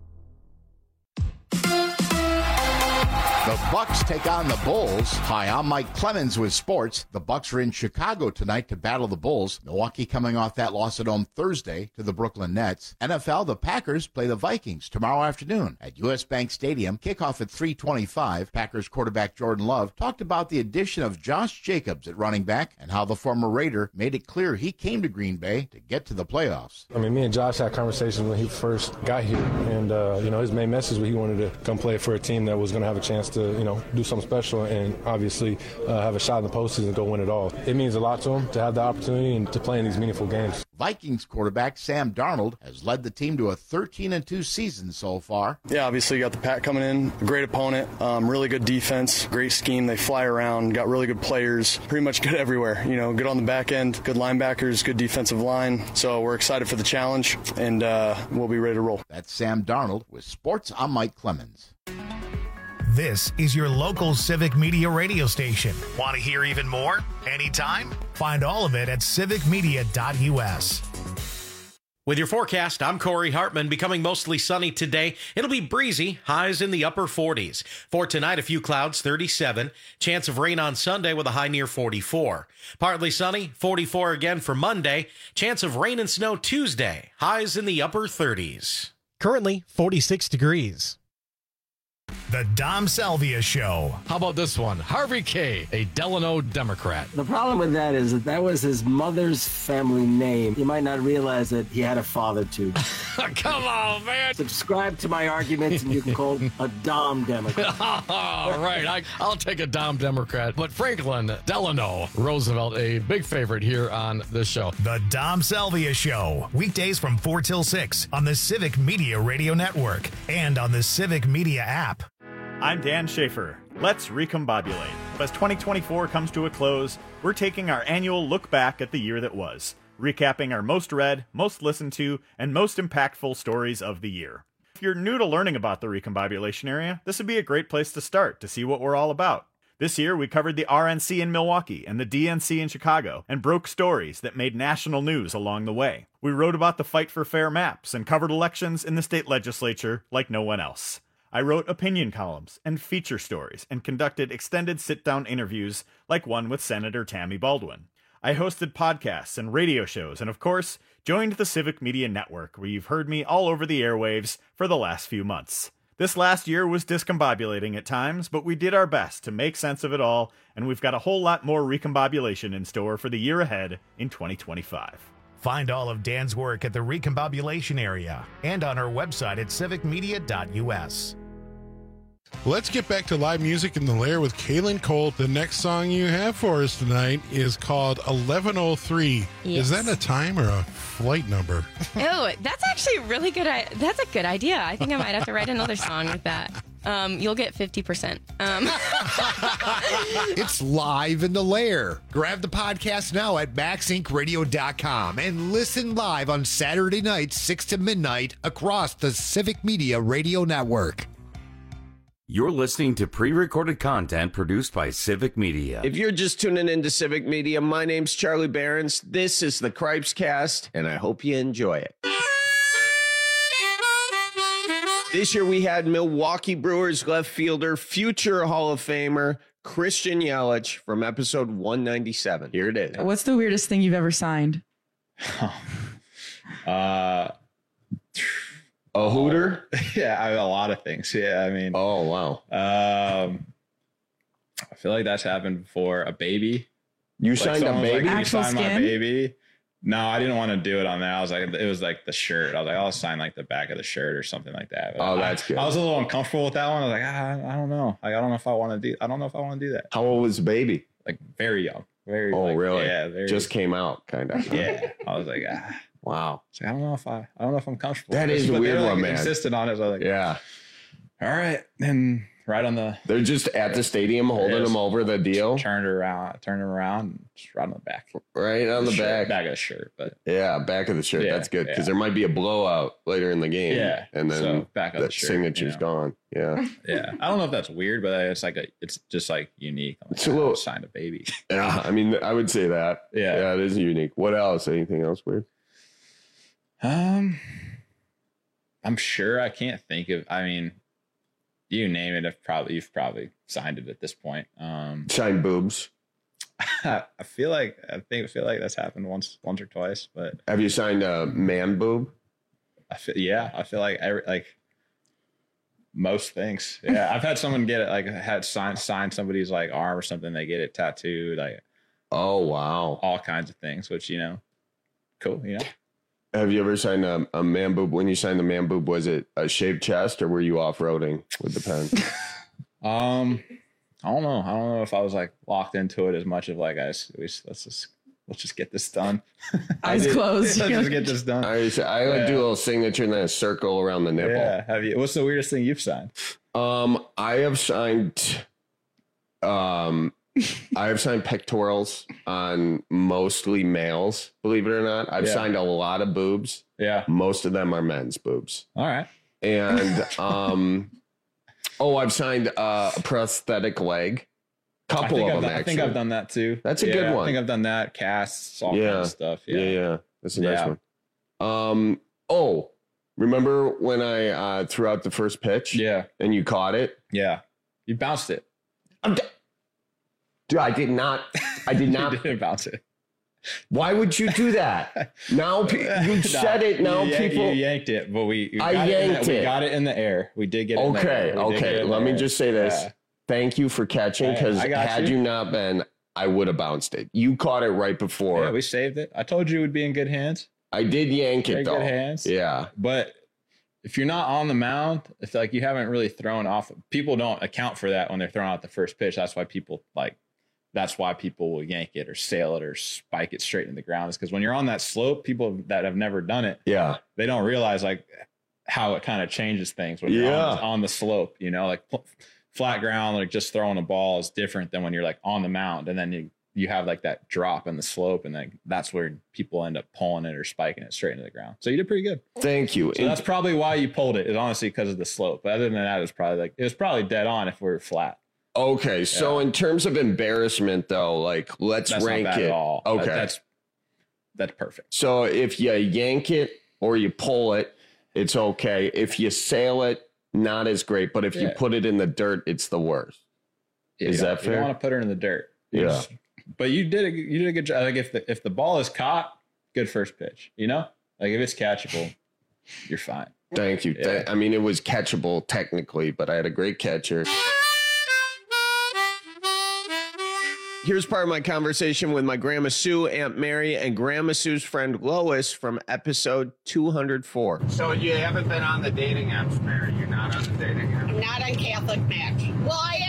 The Bucks take on the Bulls. Hi, I'm Mike Clemens with sports. The Bucks are in Chicago tonight to battle the Bulls. Milwaukee coming off that loss at home Thursday to the Brooklyn Nets. N F L, the Packers play the Vikings tomorrow afternoon at U S. Bank Stadium. Kickoff at three twenty-five. Packers quarterback Jordan Love talked about the addition of Josh Jacobs at running back and how the former Raider made it clear he came to Green Bay to get to the playoffs. I mean, me and Josh had conversations when he first got here, and uh, you know, his main message was he wanted to come play for a team that was going to have a chance to, you know, do something special and obviously uh, have a shot in the postseason and go win it all. It means a lot to him to have the opportunity and to play in these meaningful games. Vikings quarterback Sam Darnold has led the team to a thirteen and two season so far. Yeah, obviously you got the Pack coming in, a great opponent, um, really good defense, great scheme. They fly around, got really good players, pretty much good everywhere. You know, good on the back end, good linebackers, good defensive line. So we're excited for the challenge, and uh, we'll be ready to roll. That's Sam Darnold with Sports. I'm Mike Clemens. This is your local Civic Media radio station. Want to hear even more? Anytime? Find all of it at civic media dot U S. With your forecast, I'm Corey Hartman. Becoming mostly sunny today. It'll be breezy, highs in the upper forties. For tonight, a few clouds, thirty-seven. Chance of rain on Sunday with a high near forty-four. Partly sunny, forty-four again for Monday. Chance of rain and snow Tuesday. Highs in the upper thirties. Currently, forty-six degrees. The Dom Salvia Show. How about this one? Harvey Kaye, a Delano Democrat. The problem with that is that that was his mother's family name. You might not realize that he had a father, too. Come on, man. Subscribe to my arguments and you can call him a Dom Democrat. All right, I, I'll take a Dom Democrat. But Franklin Delano Roosevelt, a big favorite here on this show. The Dom Salvia Show. Weekdays from four till six on the Civic Media Radio Network and on the Civic Media app. I'm Dan Schaefer. Let's recombobulate. As twenty twenty-four comes to a close, we're taking our annual look back at the year that was, recapping our most read, most listened to, and most impactful stories of the year. If you're new to learning about the recombobulation area, this would be a great place to start to see what we're all about. This year, we covered the R N C in Milwaukee and the D N C in Chicago and broke stories that made national news along the way. We wrote about the fight for fair maps and covered elections in the state legislature like no one else. I wrote opinion columns and feature stories and conducted extended sit-down interviews like one with Senator Tammy Baldwin. I hosted podcasts and radio shows and, of course, joined the Civic Media Network, where you've heard me all over the airwaves for the last few months. This last year was discombobulating at times, but we did our best to make sense of it all, and we've got a whole lot more recombobulation in store for the year ahead in twenty twenty-five. Find all of Dan's work at the Recombobulation Area and on our website at civic media dot u s. Let's get back to live music in the Lair with Kaylin Cole. The next song you have for us tonight is called eleven oh three. Yes. Is that a time or a flight number? Oh, that's actually really good. I, that's a good idea. I think I might have to write another song with that. Um, you'll get fifty percent. Um. It's live in the Lair. Grab the podcast now at max inc radio dot com and listen live on Saturday nights, six to midnight, across the Civic Media Radio Network. You're listening to pre-recorded content produced by Civic Media. If you're just tuning into Civic Media, my name's Charlie Behrens. This is the Cripes Cast, and I hope you enjoy it. This year we had Milwaukee Brewers left fielder, future Hall of Famer, Christian Yelich from episode one ninety-seven. Here it is. What's the weirdest thing you've ever signed? uh... A hooter? Yeah, I mean, a lot of things. Yeah, I mean. Oh, wow. Um, I feel like that's happened before. A baby. You like signed a baby? Like, you Actual signed my skin? baby. No, I didn't want to do it on that. I was like, it was like the shirt. I was like, I'll sign like the back of the shirt or something like that. But Oh, I, that's good. I was a little uncomfortable with that one. I was like, ah, I don't know. Like, I don't know if I want to do. I don't know if I want to do that. How old was the baby? Like very young. Very. Oh, like, really? Yeah. Very, Just came out, kind of. Yeah. I was like, ah. Wow. So I don't know if I. I don't know if I'm comfortable. That with is this, a but they, weird like, one, man. Insisted on it. So I was like, Yeah. all right, then right on the. They're just at the stadium holding Yes. them over the deal. Turned around, turned him around, and just right on the back. Right on the shirt, back. back of the shirt, but Yeah, back of the shirt. Yeah, That's good because yeah. there might be a blowout later in the game. Yeah, And then so back of that the shirt, signature's you know. gone. Yeah. yeah, I don't know if that's weird, but it's like a, it's just like unique. I'm like, It's a "Ah, little- I signed a baby. Yeah. I mean, I would say that. Yeah. Yeah, it is unique. What else? Anything else weird? Um, I'm sure I can't think of. I mean, you name it. I've probably you've probably signed it at this point. Um, Shine boobs. I feel like I think I feel like that's happened once, once or twice, but Have you signed a man boob? I feel, yeah, I feel like every like most things. Yeah, I've had someone get it like had signed sign somebody's like arm or something. They get it tattooed, like Oh, wow. all kinds of things, which you know, cool. You know, Have you ever signed a, a man boob? When you signed the man boob, was it a shaved chest or were you off-roading with the pen? um, I don't know. I don't know if I was like locked into it as much of like I just, we just- let's just let's just get this done. Eyes closed. Let's just get this done. I, I like Yeah. do a little signature and then a circle around the nipple. Yeah. Have you? What's the weirdest thing you've signed? Um, I have signed, um, I have signed pectorals on mostly males. Believe it or not, I've Yeah. signed a lot of boobs. Yeah. Most of them are men's boobs. All right. And um, oh, I've signed uh, a prosthetic leg. Couple I think of I've them done, I actually. think I've done that too. That's a Yeah, good one. I think I've done that. Casts, all yeah. kinds of stuff. yeah, Yeah. yeah, That's a nice Yeah. one. Um, oh, remember when I uh, threw out the first pitch? Yeah. And you caught it? Yeah. You bounced it. I'm d- Dude, I did not. I did not. You didn't bounce it. Why would you do that? Now pe- you said it. Now you, yank- people. you yanked it, but we, we I got it in yanked the, it. We got it in the air. We did get it. In the Okay, air. We did get okay. it in Let the me air. just say this. Yeah. Thank you for catching, Hey, because I got had you. you not been, I would have bounced it. You caught it right before. Yeah, we saved it. I told you it would be in good hands. I did yank Very it though. good hands. Yeah. But if you're not on the mound, it's like you haven't really thrown off. People don't account for that when they're throwing out the first pitch. That's why people like. That's why people will yank it or sail it or spike it straight into the ground. Is because when you're on that slope, people that have never done it, Yeah. they don't realize like how it kind of changes things when you're on, Yeah. on the slope. You know, like pl- flat ground, like just throwing a ball is different than when you're like on the mound, and then you you have like that drop in the slope, and then that's where people end up pulling it or spiking it straight into the ground. So you did pretty good. Thank you. So that's probably why you pulled it. Is honestly because of the slope. But other than that, it was probably like it was probably dead on if we were flat. Okay, so in terms of embarrassment, though, like let's That's rank not bad it. at all. Okay, That- that's that's perfect. so if you yank it or you pull it, it's okay. If you sail it, not as great. But if you Yeah. put it in the dirt, it's the worst. Yeah, Is you don't- that You don't fair? want to put her in the dirt. You Yeah. just- but you did a you did a good job. Like if the if the ball is caught, good first pitch. You know, like if it's catchable, you're fine. Thank you. Yeah. I mean, it was catchable technically, but I had a great catcher. Here's part of my conversation with my Grandma Sue, Aunt Mary, and Grandma Sue's friend Lois from episode two hundred four. So you haven't been on the dating apps, Mary? You're not on the dating apps? I'm not on Catholic Match. Well, I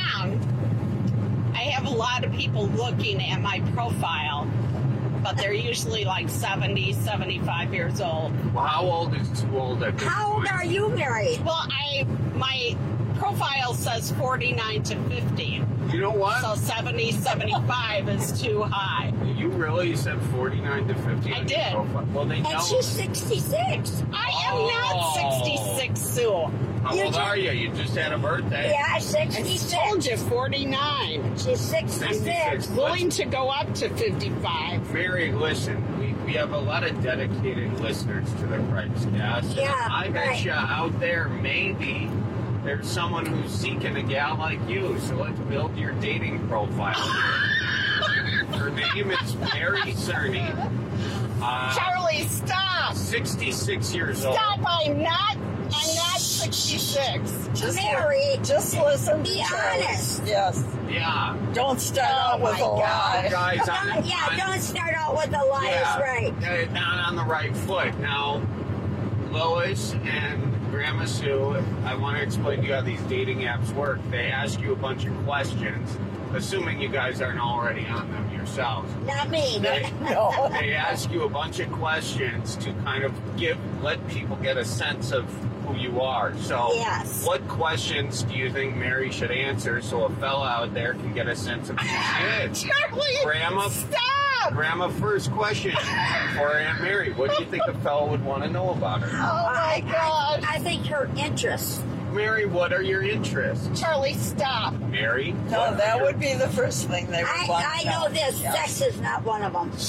am. I have a lot of people looking at my profile, but they're usually like seventy, seventy-five years old. Well, how old is too old at this How old point? are you, Mary? Well, I my profile says forty-nine to fifty. You know what? So seventy, seventy-five is too high. You really said forty-nine to fifty? I on your did. profile? Well, they know. And she's sixty-six. I am Oh. not sixty-six, Sue. How You old ju- are you? You just had a birthday. Yeah, sixty-six. I told you, forty-nine. She's sixty-six. sixty-six. Willing to go up to fifty-five. Mary, listen, we, we have a lot of dedicated listeners to the Christ Cast. Yeah, I bet right. you out there, maybe there's someone who's seeking a gal like you. So let's build your dating profile here. Her name is Mary Cerny. Uh, Charlie, stop. sixty-six years old. Stop, I'm not, I'm not sixty-six. Just Mary, just listen be honest. Yes. Yeah. Don't start out with a lie. Guys, I'm- yeah, I'm- don't start out with a lie, Yeah, is right. uh, not on the right foot. Now, Lois and Grandma Sue, I want to explain to you how these dating apps work. They ask you a bunch of questions, assuming you guys aren't already on them yourselves. Not me. They, No. they ask you a bunch of questions to kind of give, let people get a sense of who you are. So, Yes. what questions do you think Mary should answer so a fella out there can get a sense of who she is? Charlie, Grandma, stop! Grandma, first question for Aunt Mary. What do you think a fella would want to know about her? Oh my God. I, I think her interests. Mary, what are your interests? Charlie, stop. Mary? No, what are that your- would be the first thing they would I, want I to know. know this. Sex is not one of them.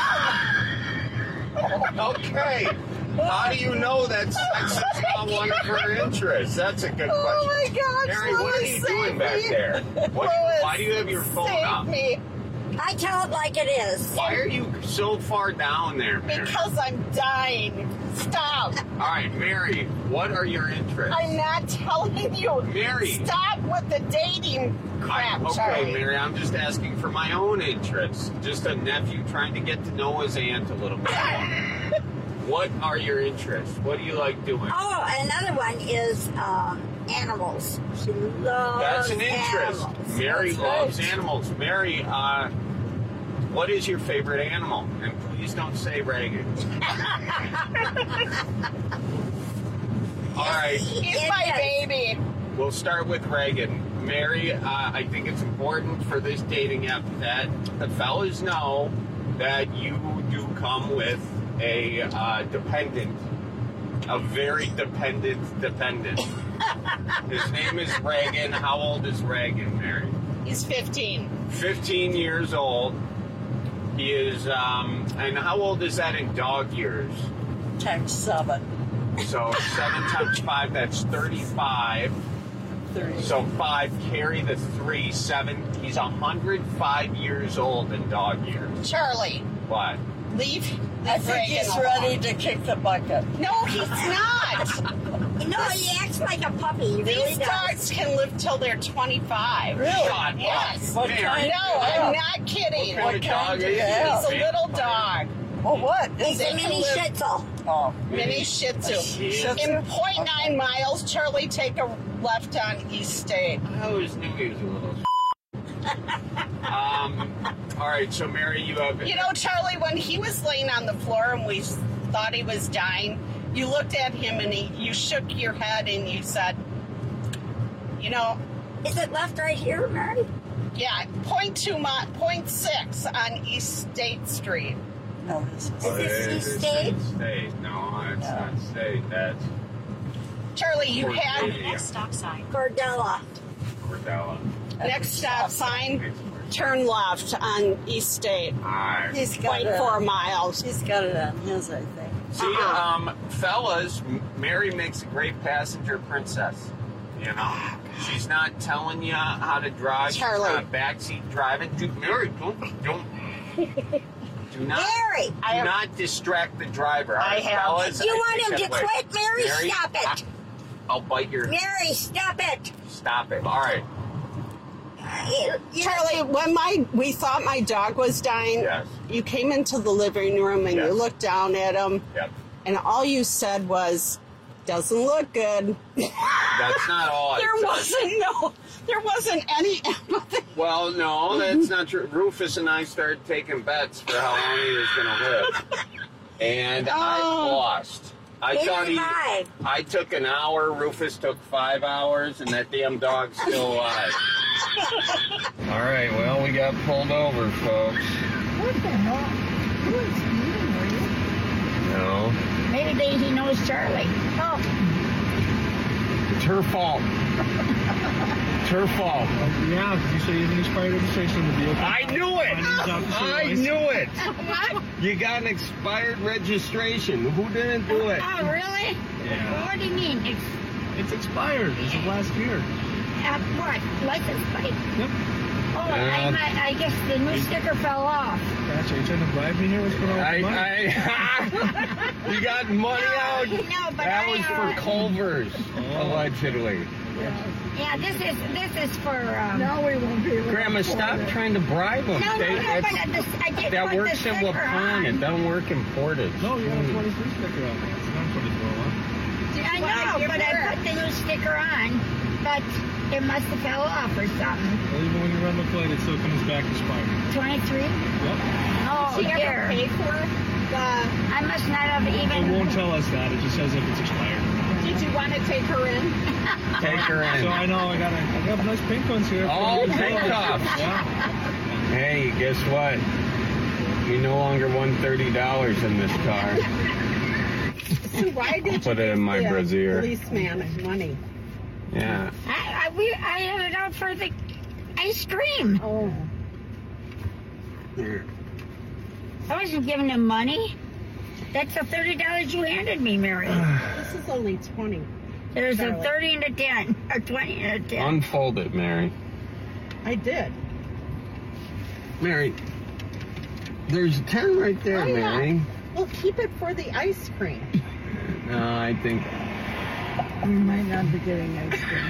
Okay. How do you know that sex is not one of her interests? That's a good question. Oh my God, Mary, what are Lois, you doing save back me. there? What, Lois, why do you have your phone save up? me. I tell it like it is. Why are you so far down there, Mary? Because I'm dying. Stop. All right, Mary, what are your interests? I'm not telling you. Mary. Stop with the dating crap, I, okay, Charlie. Mary, I'm just asking for my own interests. Just a nephew trying to get to know his aunt a little bit more. What are your interests? What do you like doing? Oh, another one is um, animals. She loves That's an interest. animals. Mary That's loves right. animals. Mary, uh, what is your favorite animal? And please don't say Reagan. All right. He's my baby. We'll start with Reagan. Mary, uh, I think it's important for this dating app that the fellas know that you do come with a uh, dependent, a very dependent dependent. His name is Reagan. How old is Reagan, Mary? He's fifteen. fifteen years old. He is, um, and how old is that in dog years? Times seven. So seven times five, that's thirty-five. thirty. So five, carry the three, seven. He's one hundred five years old in dog years. Charlie, What? leave. I think he's ready to kick the bucket. No, he's not. No, he acts like a puppy. He really These does. dogs can live till they're twenty-five. Really? Shut Yes. up. What kind? No, I'm not kidding. What kind of dog is he? He's a little dog. Well, what? He's They a can mini live- Shih Tzu. Oh, mini Shih Tzu. Shih Tzu? In point nine miles, Charlie, take a left on East State. I always knew he was a little. um. All right. So Mary, you have. You know, Charlie, when he was laying on the floor and we thought he was dying, you looked at him and he, you shook your head and you said, you know. Is it left right here, Mary? Yeah, point two, mi- point six on East State Street. No, this is. Oh, Is this it East is State? East State. No, it's not State. That's Charlie, you had. Cordelia. stop sign. Cordella. Cordella. Next stop sign, turn left on East State. Alright. He's got point four miles. He's got it on his, I think. See, um, fellas, M- Mary makes a great passenger princess. You know, she's not telling you how to drive. Charlie. She's not backseat driving. Dude, Mary, don't, don't. Do not, Mary, do I have, not distract the driver. I All right, have. fellas, You I want take him that to away. quit, Mary? Mary? Stop it. I- I'll bite your... Mary, stop it. Stop it. All right. Charlie, when my we thought my dog was dying, Yes. you came into the living room and Yes. you looked down at him, Yep. and all you said was, "Doesn't look good." That's not all I There said. wasn't no, there wasn't any. Well, no, that's not true. Rufus and I started taking bets for how long he was going to live. And I Oh. lost. I Neither thought he. did I. I took an hour. Rufus took five hours, and that damn dog's still alive. All right. Well, we got pulled over, folks. What the hell? Who is meeting, were you? No, Maybe they, he knows Charlie. Oh. it's her fault. It's her fault. Yeah, because you said you have an expired registration on the vehicle. I knew it. I knew it. What? You got an expired registration. Who didn't do it? Oh, really? Yeah. What do you mean? It's, It's expired. It's of last year. uh, what? License plate? Yep. Oh, Uh, I, might, I guess the new sticker fell off. Gotcha. Are you trying to bribe me here? What's going on with I, the money? I, you got money out? No, but That I, was uh, for Culver's, allegedly. Yeah, this is this is for. Um, no, we won't be able to Grandma, afford stop it. trying to bribe them. No, no, They- no, that's- but this, I did that put works the in sticker Waupun. on. It doesn't work in Portage. No, you got a twenty-three sticker on there. It's not twenty-four one. I know, but I put the new sticker on, but it must have fell off or something. Well, even when you run the plate, it still comes back expired. twenty-three? Yep. Oh, Did she dear. ever pay for it? Uh, I must not have It even. won't tell us that. It just says if it's expired. Did you want to take her in? Take her in. So I know I got a, I got nice pink ones here. Oh, pink cups. Yeah. Hey, guess what? You no longer won thirty dollars in this car. So why did you Put it in my give the brassiere. policeman money? Yeah. I, I, we, I had it out for the ice cream. Oh. I wasn't giving him money. That's the thirty dollars you handed me, Mary. This is only twenty. There's a Charlotte. thirty and a ten, or twenty and a ten. Unfold it, Mary. I did. Mary, there's a ten right there, Oh, yeah. Mary. Well, keep it for the ice cream. No, I think We might not be getting ice cream.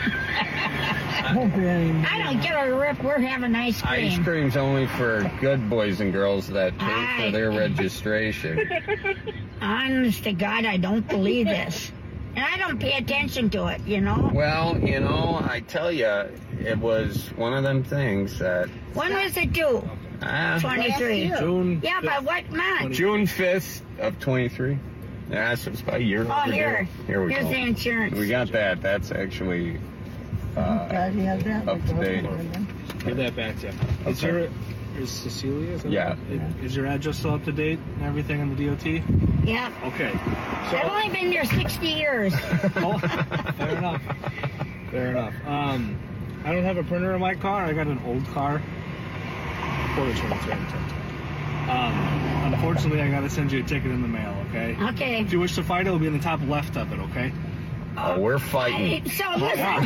I don't give a rip. We're having ice cream. ice cream's only for good boys and girls that pay I- for their registration. Honest to God, I don't believe this. And I don't pay attention to it, you know? Well, you know, I tell you, it was one of them things that When was it due? uh, twenty-three. June Yeah, but what month? June fifth of twenty-three. Yeah, so it's about a year Oh, overdue. here. Here we Here's go. the insurance. We got that. That's actually uh, up to date. Give that back to you. Is Okay. your is Cecilia? Is that Yeah. right? Is your address still up to date and everything on the D O T? Yeah. Okay. I've only been there sixty years. Oh, fair enough. Fair enough. Um, I don't have a printer in my car. I got an old car. Quarter insurance, right? Um, unfortunately, I got to send you a ticket in the mail. Okay. Okay. If you wish to fight, it will be in the top left of it. Okay. Oh, we're fighting. So listen,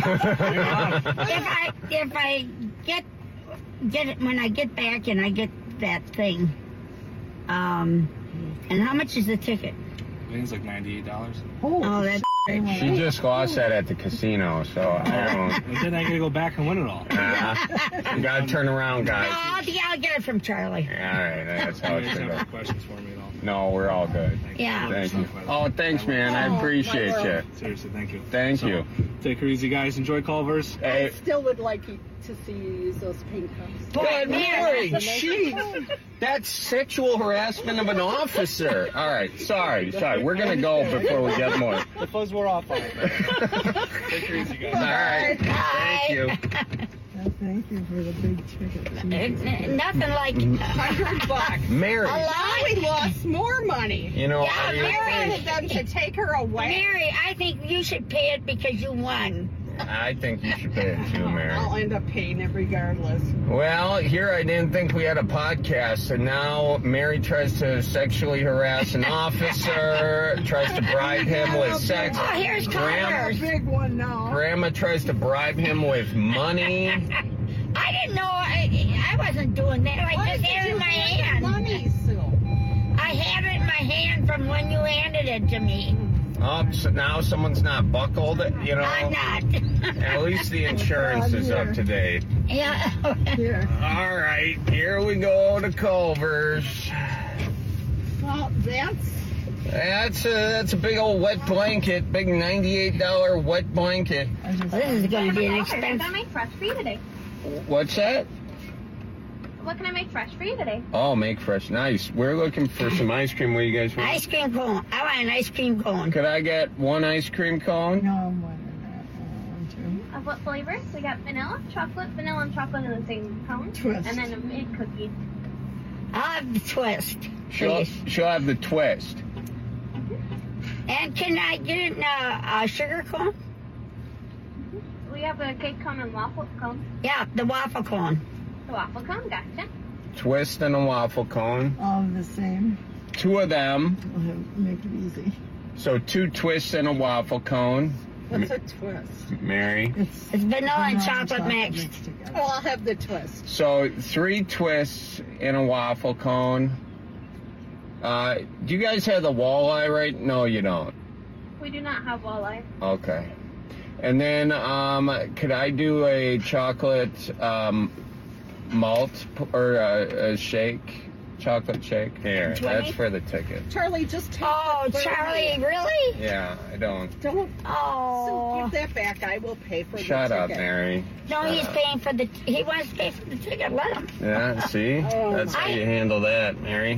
if I if I get get it when I get back and I get that thing, um, and how much is the ticket? I think it's like ninety-eight dollars. Oh, that's She just lost that at the casino, so I don't. And then I gotta go back and win it all. Uh, you gotta turn around, No, guys. I'll, I'll get it from Charlie. All right, that's how You it guys should have go. any questions for me at all? No, we're all good. Yeah. Thank you. Oh, thanks, man. I appreciate you. Seriously, thank you. Thank So, you. Take her easy, guys. Enjoy Culver's. Hey, Still would like you to see you use those pink cups. good Mary. Jeez. That's sexual harassment of an officer. All right, sorry, sorry. We're gonna go before we get more. The fuzz wore off on it. Take her easy, guys. All right. Thank you. Thank you for the big ticket. It's nothing like Hundred bucks. Mary. Now we lost more money. You know, Yeah, are you- Mary. I wanted them to take her away. Mary, I think you should pay it because you won. I think you should pay it too, Mary. I'll end up paying it regardless. Well, here I didn't think we had a podcast, and now Mary tries to sexually harass an officer, tries to bribe him with sex. Oh, here's Grandma, Culver's. Big one now. Grandma tries to bribe him with money. I didn't know. I, I wasn't doing that. I Why just did had it you in my hand hand. money, Sue? when you handed it to me. Oh, so now someone's not buckled, you know? I'm not. At least the insurance is up to date. Yeah. All right, here we go to Culver's. Well, that's... That's a, that's a big old wet blanket, big ninety-eight dollar wet blanket. This is going to be an What can expensive. I make fresh for you today? What's that? What can I make fresh for you today? Oh, make fresh. Nice. We're looking for some ice cream. What do you guys want? Ice cream cone. I want an ice cream cone. Could I get one ice cream cone? No, Of what flavors? We got vanilla, chocolate, vanilla, and chocolate in the same cone. Twist. And then a big cookie. I'll have the twist. She'll, Please. she'll have the twist. And can I get it in a, a sugar cone? We have a cake cone and waffle cone. Yeah, the waffle cone. The waffle cone, gotcha. Twist and a waffle cone. All the same. Two of them. We'll have, make it easy. So two twists and a waffle cone. What's a twist? Mary. It's vanilla and chocolate mixed. Oh, I'll have the twist. So three twists in a waffle cone. Uh, do you guys have the walleye right? No, you don't. We do not have walleye. Okay. And then, um, could I do a chocolate um, malt p- or a, a shake? Chocolate shake? Here, twenty? that's for the ticket. Charlie, just take Oh, the Charlie, really? Yeah, I don't. Don't. Oh. So give that back. I will pay for Shut the up, ticket. Mary. No, Shut he's up. paying for the. He wants to pay for the ticket. Let him. Yeah, see? Oh, That's how my- you handle that, Mary.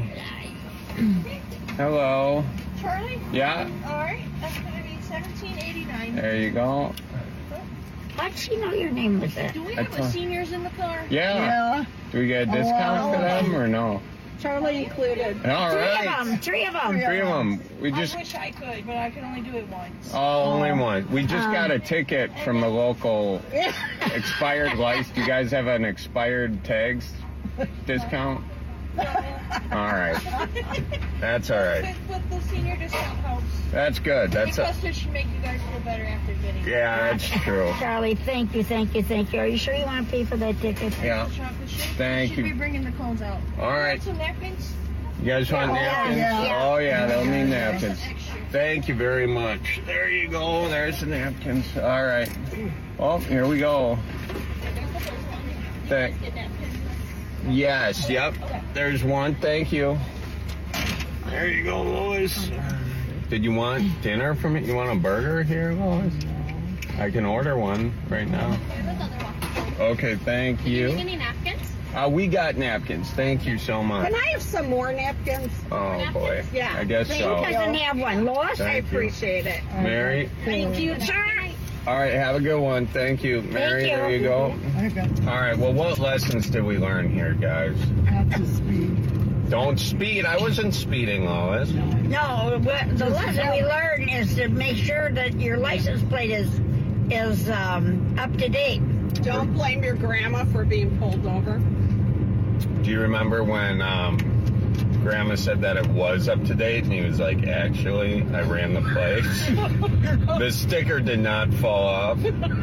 Hello. Charlie? Yeah, All right, that's going to be seventeen eighty-nine. there you go. How'd she know your name was there? Do we I have a thought- seniors in the car? Yeah. Do we get a discount for them or no? Charlie included. All Three right. of them. Three of them. Three of them. We just. I wish I could, but I can only do it once. Oh, only one. We just Um, got a ticket from the local expired license. Do you guys have an expired tags discount? All right. That's all right. But the senior discount helps. That's good. That's a, Because it should make you guys feel better after getting it. yeah, that's true. Charlie, thank you, thank you, thank you. Are you sure you want to pay for that ticket? Yeah. Chocolate shake. Thank Should be you. bringing the cones out. All right. Some napkins? You guys want Yeah, napkins? yeah. Oh, yeah, they'll need napkins. Thank you very much. There you go. There's the napkins. All right. Oh, here we go. Thank. Yes, yep. There's one. Thank you. There you go, Lois. Did you want dinner from me? You want a burger here, Lois? I can order one right now. Okay, thank Did you you. get any napkins? Uh, we got napkins. Thank you so much. Can I have some more napkins? Oh, boy. Yeah. I guess Who so. doesn't have one? Lois? I Thank you. appreciate it. Mary? Thank you, sir. All right, have a good one. Thank you. Mary, you. there you go. All right, well, what lessons did we learn here, guys? Not to speed. Don't speed. I wasn't speeding, Lois. No, what- the lesson we learned is to make sure that your license plate is is um, up to date. Don't blame your grandma for being pulled over. Do you remember when um, Grandma said that it was up to date? And he was like, actually, I ran the place. The sticker did not fall off.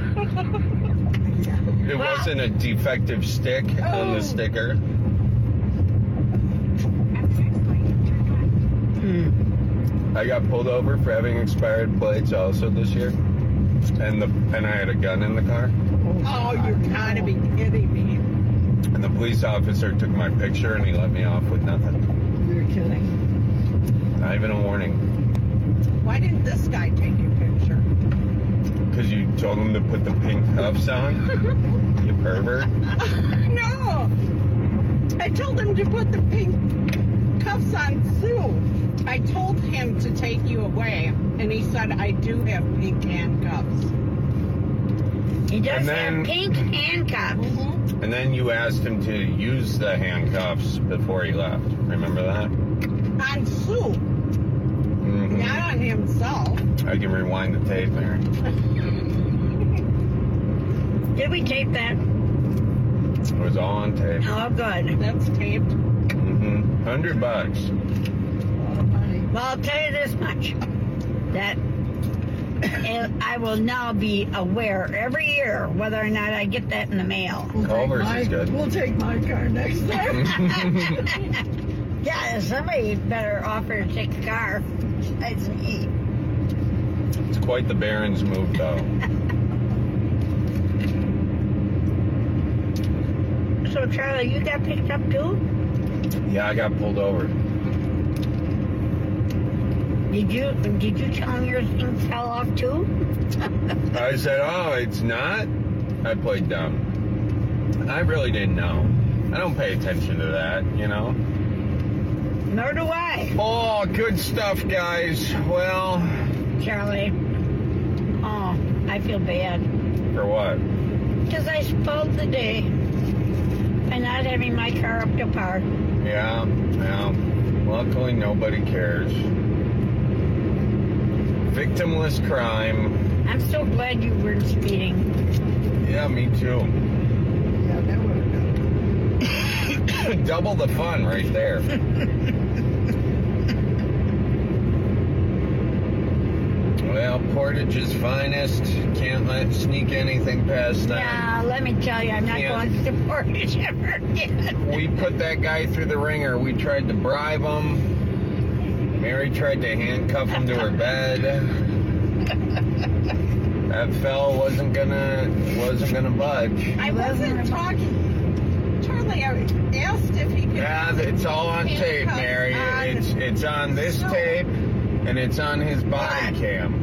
It wasn't a defective stick on the sticker. I got pulled over for having expired plates also this year. And the and I had a gun in the car. Oh, you're gotta be kidding me. And the police officer took my picture and he let me off with nothing. You're kidding. Not even a warning. Why didn't this guy take your picture? Because you told him to put the pink cuffs on? You pervert. No! I told him to put the pink cuffs on Sue. I told him to take you away, and he said, I do have pink handcuffs. He does And then- have pink handcuffs. Mm-hmm. And then you asked him to use the handcuffs before he left. Remember that? On Sue, Mm-hmm. not on himself. I can rewind the tape, Mary. Did we tape that? It was all on tape. Oh, good. That's taped. Mm-hmm. Hundred bucks. Well, I'll tell you this much. That And I will now be aware every year whether or not I get that in the mail. Culver's is good. We'll take my car next time. Yeah, somebody better offer to take a car. Besides me. It's quite the Barron's move, though. So, Charlie, you got picked up too? Yeah, I got pulled over. Did you did you tell him your thing fell off too? I said, oh, it's not? I played dumb. I really didn't know. I don't pay attention to that, you know? Nor do I. Oh, good stuff, guys. Well... Charlie. Oh, I feel bad. For what? Because I spoiled the day by not having my car up to par. Yeah, yeah. Luckily, nobody cares. Victimless crime. I'm so glad you weren't speeding. Yeah, me too. Yeah, that would have done. Double the fun right there. Well, Portage's finest. Can't let sneak anything past that. Nah, let me tell you, I'm not Can't. going to Portage ever again. We put that guy through the ringer. We tried to bribe him. Mary tried to handcuff him to her bed. That fella wasn't gonna wasn't gonna budge. I wasn't talking. Charlie, I asked if he could. Yeah, it's all on tape, Mary. It's it's on this tape, and it's on his body cam.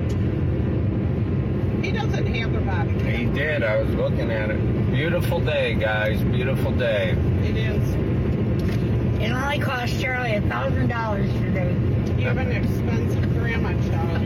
He doesn't have a body cam. He did. I was looking at it. Beautiful day, guys. Beautiful day. It is. It only cost Charlie a thousand dollars today. You have an expensive grandma, Charlie.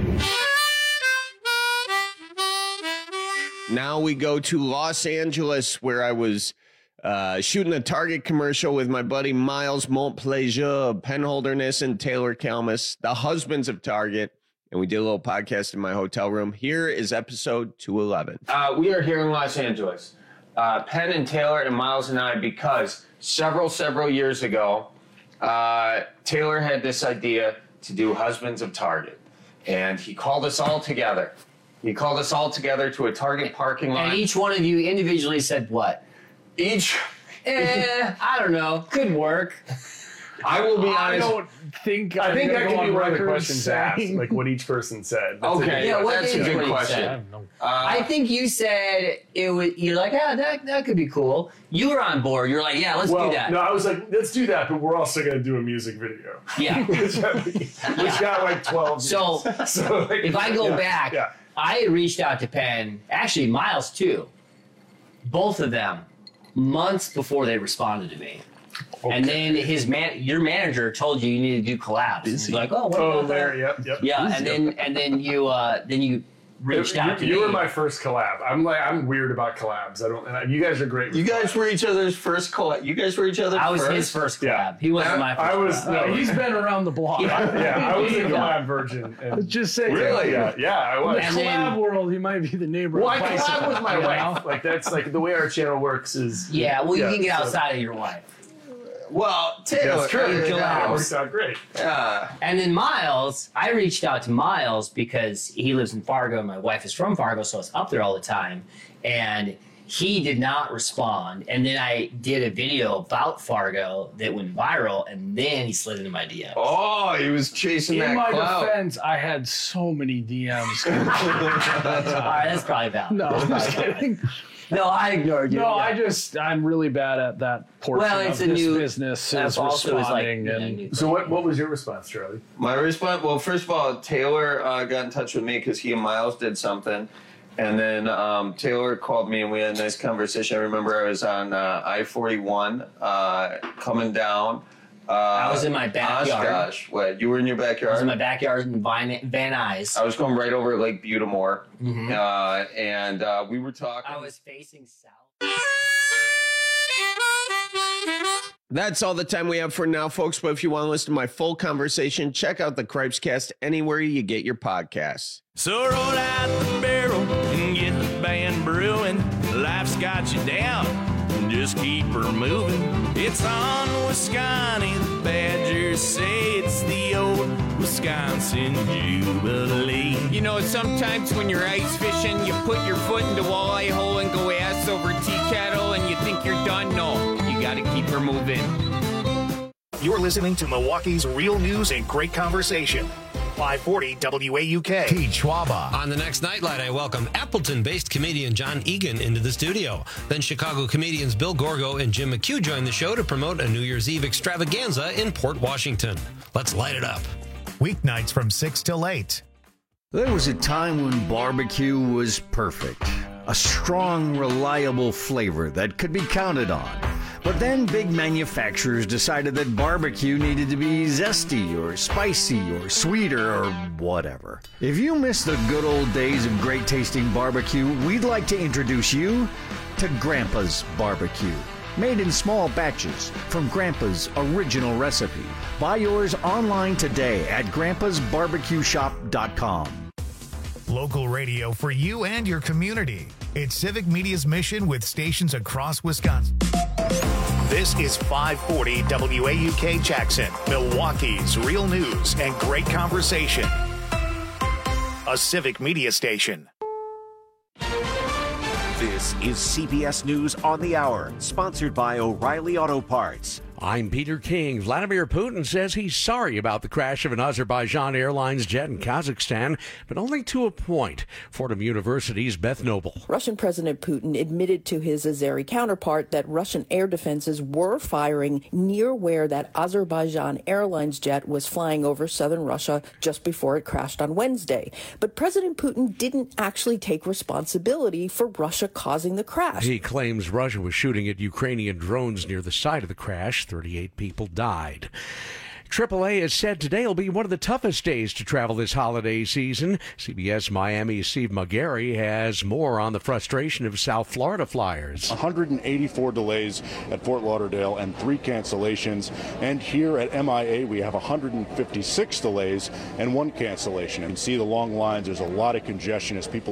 Now we go to Los Angeles, where I was uh, shooting a Target commercial with my buddy Miles Montplaisir of Penholderness and Taylor Kalmus, the husbands of Target, and we did a little podcast in my hotel room. Here is episode two eleven. Uh, we are here in Los Angeles, uh, Penn and Taylor and Miles and I, because several, several years ago, uh, Taylor had this idea to do Husbands of Target, and he called us all together. He called us all together to a Target parking lot. And each one of you individually said what? Each? Eh, I don't know. Could work. I will be I honest. don't think I I'm think gonna that go could be on one of the record questions saying, asked. like what each person said. That's Okay, a, Yeah, what that's a is good what he question. said? Uh, I think you said it was. You're like, ah, that that could be cool. You were on board. You're like, yeah, let's well, do that. No, I was like, let's do that, but we're also going to do a music video. Yeah. which, which got like twelve So, views. so like, if I go yeah, back, yeah. I had reached out to Penn, actually Miles too, both of them, months before they responded to me. Okay. And then his man, your manager told you you need to do collabs. He's like, oh, what Oh, about there, that? yep, yep. Yeah, Busy. and then and then you uh, then you reached you, out to you me. were my first collab. I'm like, I'm weird about collabs. I don't. And I, you guys are great. With You guys collabs. were each other's first collab. You guys were each other's I was first? his first collab. Yeah. He wasn't my first. I was. collab. No, He's been around the block. Yeah. yeah, I was a Yeah. collab virgin. And Let's just say, Really? Yeah, yeah, I in was. the And collab then- world, he might be the neighbor. Well, of I Bicycle, collab with my you know? wife. Like that's like the way our channel works is. Yeah, well, you can get so- outside of your wife. Well, Taylor. That's true. Hey, Yeah, it collabs. works out great. Yeah. And then Miles, I reached out to Miles because he lives in Fargo and my wife is from Fargo, so I was up there all the time. And he did not respond. And then I did a video about Fargo that went viral, and then he slid into my D Ms. Oh, he was chasing In that my clout. defense, I had so many D Ms. All right, that's probably valid. No, I'm just kidding. No, I ignored you. No, yeah. I just, I'm really bad at that portion Well, it's of a this new- business that is also is like, responding. you know, and new- So what? What was your response, Charlie? My response, well, first of all, Taylor uh, got in touch with me because he and Miles did something. And then um, Taylor called me and we had a nice conversation. I remember I was on uh, I forty-one uh, coming down. Uh, I was in my backyard. Gosh, what? You were in your backyard? I was in my backyard in Van, Van Nuys. I was going right over Lake Butamore. Mhm. Uh, and uh, we were talking. I was facing south. That's all the time we have for now, folks. But if you want to listen to my full conversation, check out the Cripescast anywhere you get your podcasts. So roll out the barrel and get the band brewing. Life's got you down, just keep her moving. It's on Wisconsin, the Badgers say it's the old Wisconsin Wisconsin Jubilee. You know, sometimes when you're ice fishing, you put your foot in the walleye hole and go ass over tea kettle and you think you're done. No, you gotta keep her moving. You're listening to Milwaukee's Real News and Great Conversation. five forty W A U K. Pete Schwaba. On the next Nightlight, I welcome Appleton-based comedian John Egan into the studio. Then Chicago comedians Bill Gorgo and Jim McHugh join the show to promote a New Year's Eve extravaganza in Port Washington. Let's light it up. Weeknights from six till eight. There was a time when barbecue was perfect. A strong, reliable flavor that could be counted on. But then big manufacturers decided that barbecue needed to be zesty or spicy or sweeter or whatever. If you miss the good old days of great tasting barbecue, we'd like to introduce you to Grandpa's Barbecue. Made in small batches from Grandpa's original recipe. Buy yours online today at grandpas barbecue shop dot com. Local radio for you and your community. It's Civic Media's mission with stations across Wisconsin. This is five forty W A U K Jackson, Milwaukee's Real News and Great Conversation. A Civic Media station. This is C B S News on the Hour, sponsored by O'Reilly Auto Parts. I'm Peter King. Vladimir Putin says he's sorry about the crash of an Azerbaijan Airlines jet in Kazakhstan, but only to a point. Fordham University's Beth Noble. Russian President Putin admitted to his Azeri counterpart that Russian air defenses were firing near where that Azerbaijan Airlines jet was flying over southern Russia just before it crashed on Wednesday. But President Putin didn't actually take responsibility for Russia causing the crash. He claims Russia was shooting at Ukrainian drones near the site of the crash. thirty-eight people died. triple A has said today will be one of the toughest days to travel this holiday season. C B S Miami's Steve McGarry has more on the frustration of South Florida flyers. one hundred eighty-four delays at Fort Lauderdale and three cancellations. And here at M I A, we have one hundred fifty-six delays and one cancellation. You can see the long lines. There's a lot of congestion as people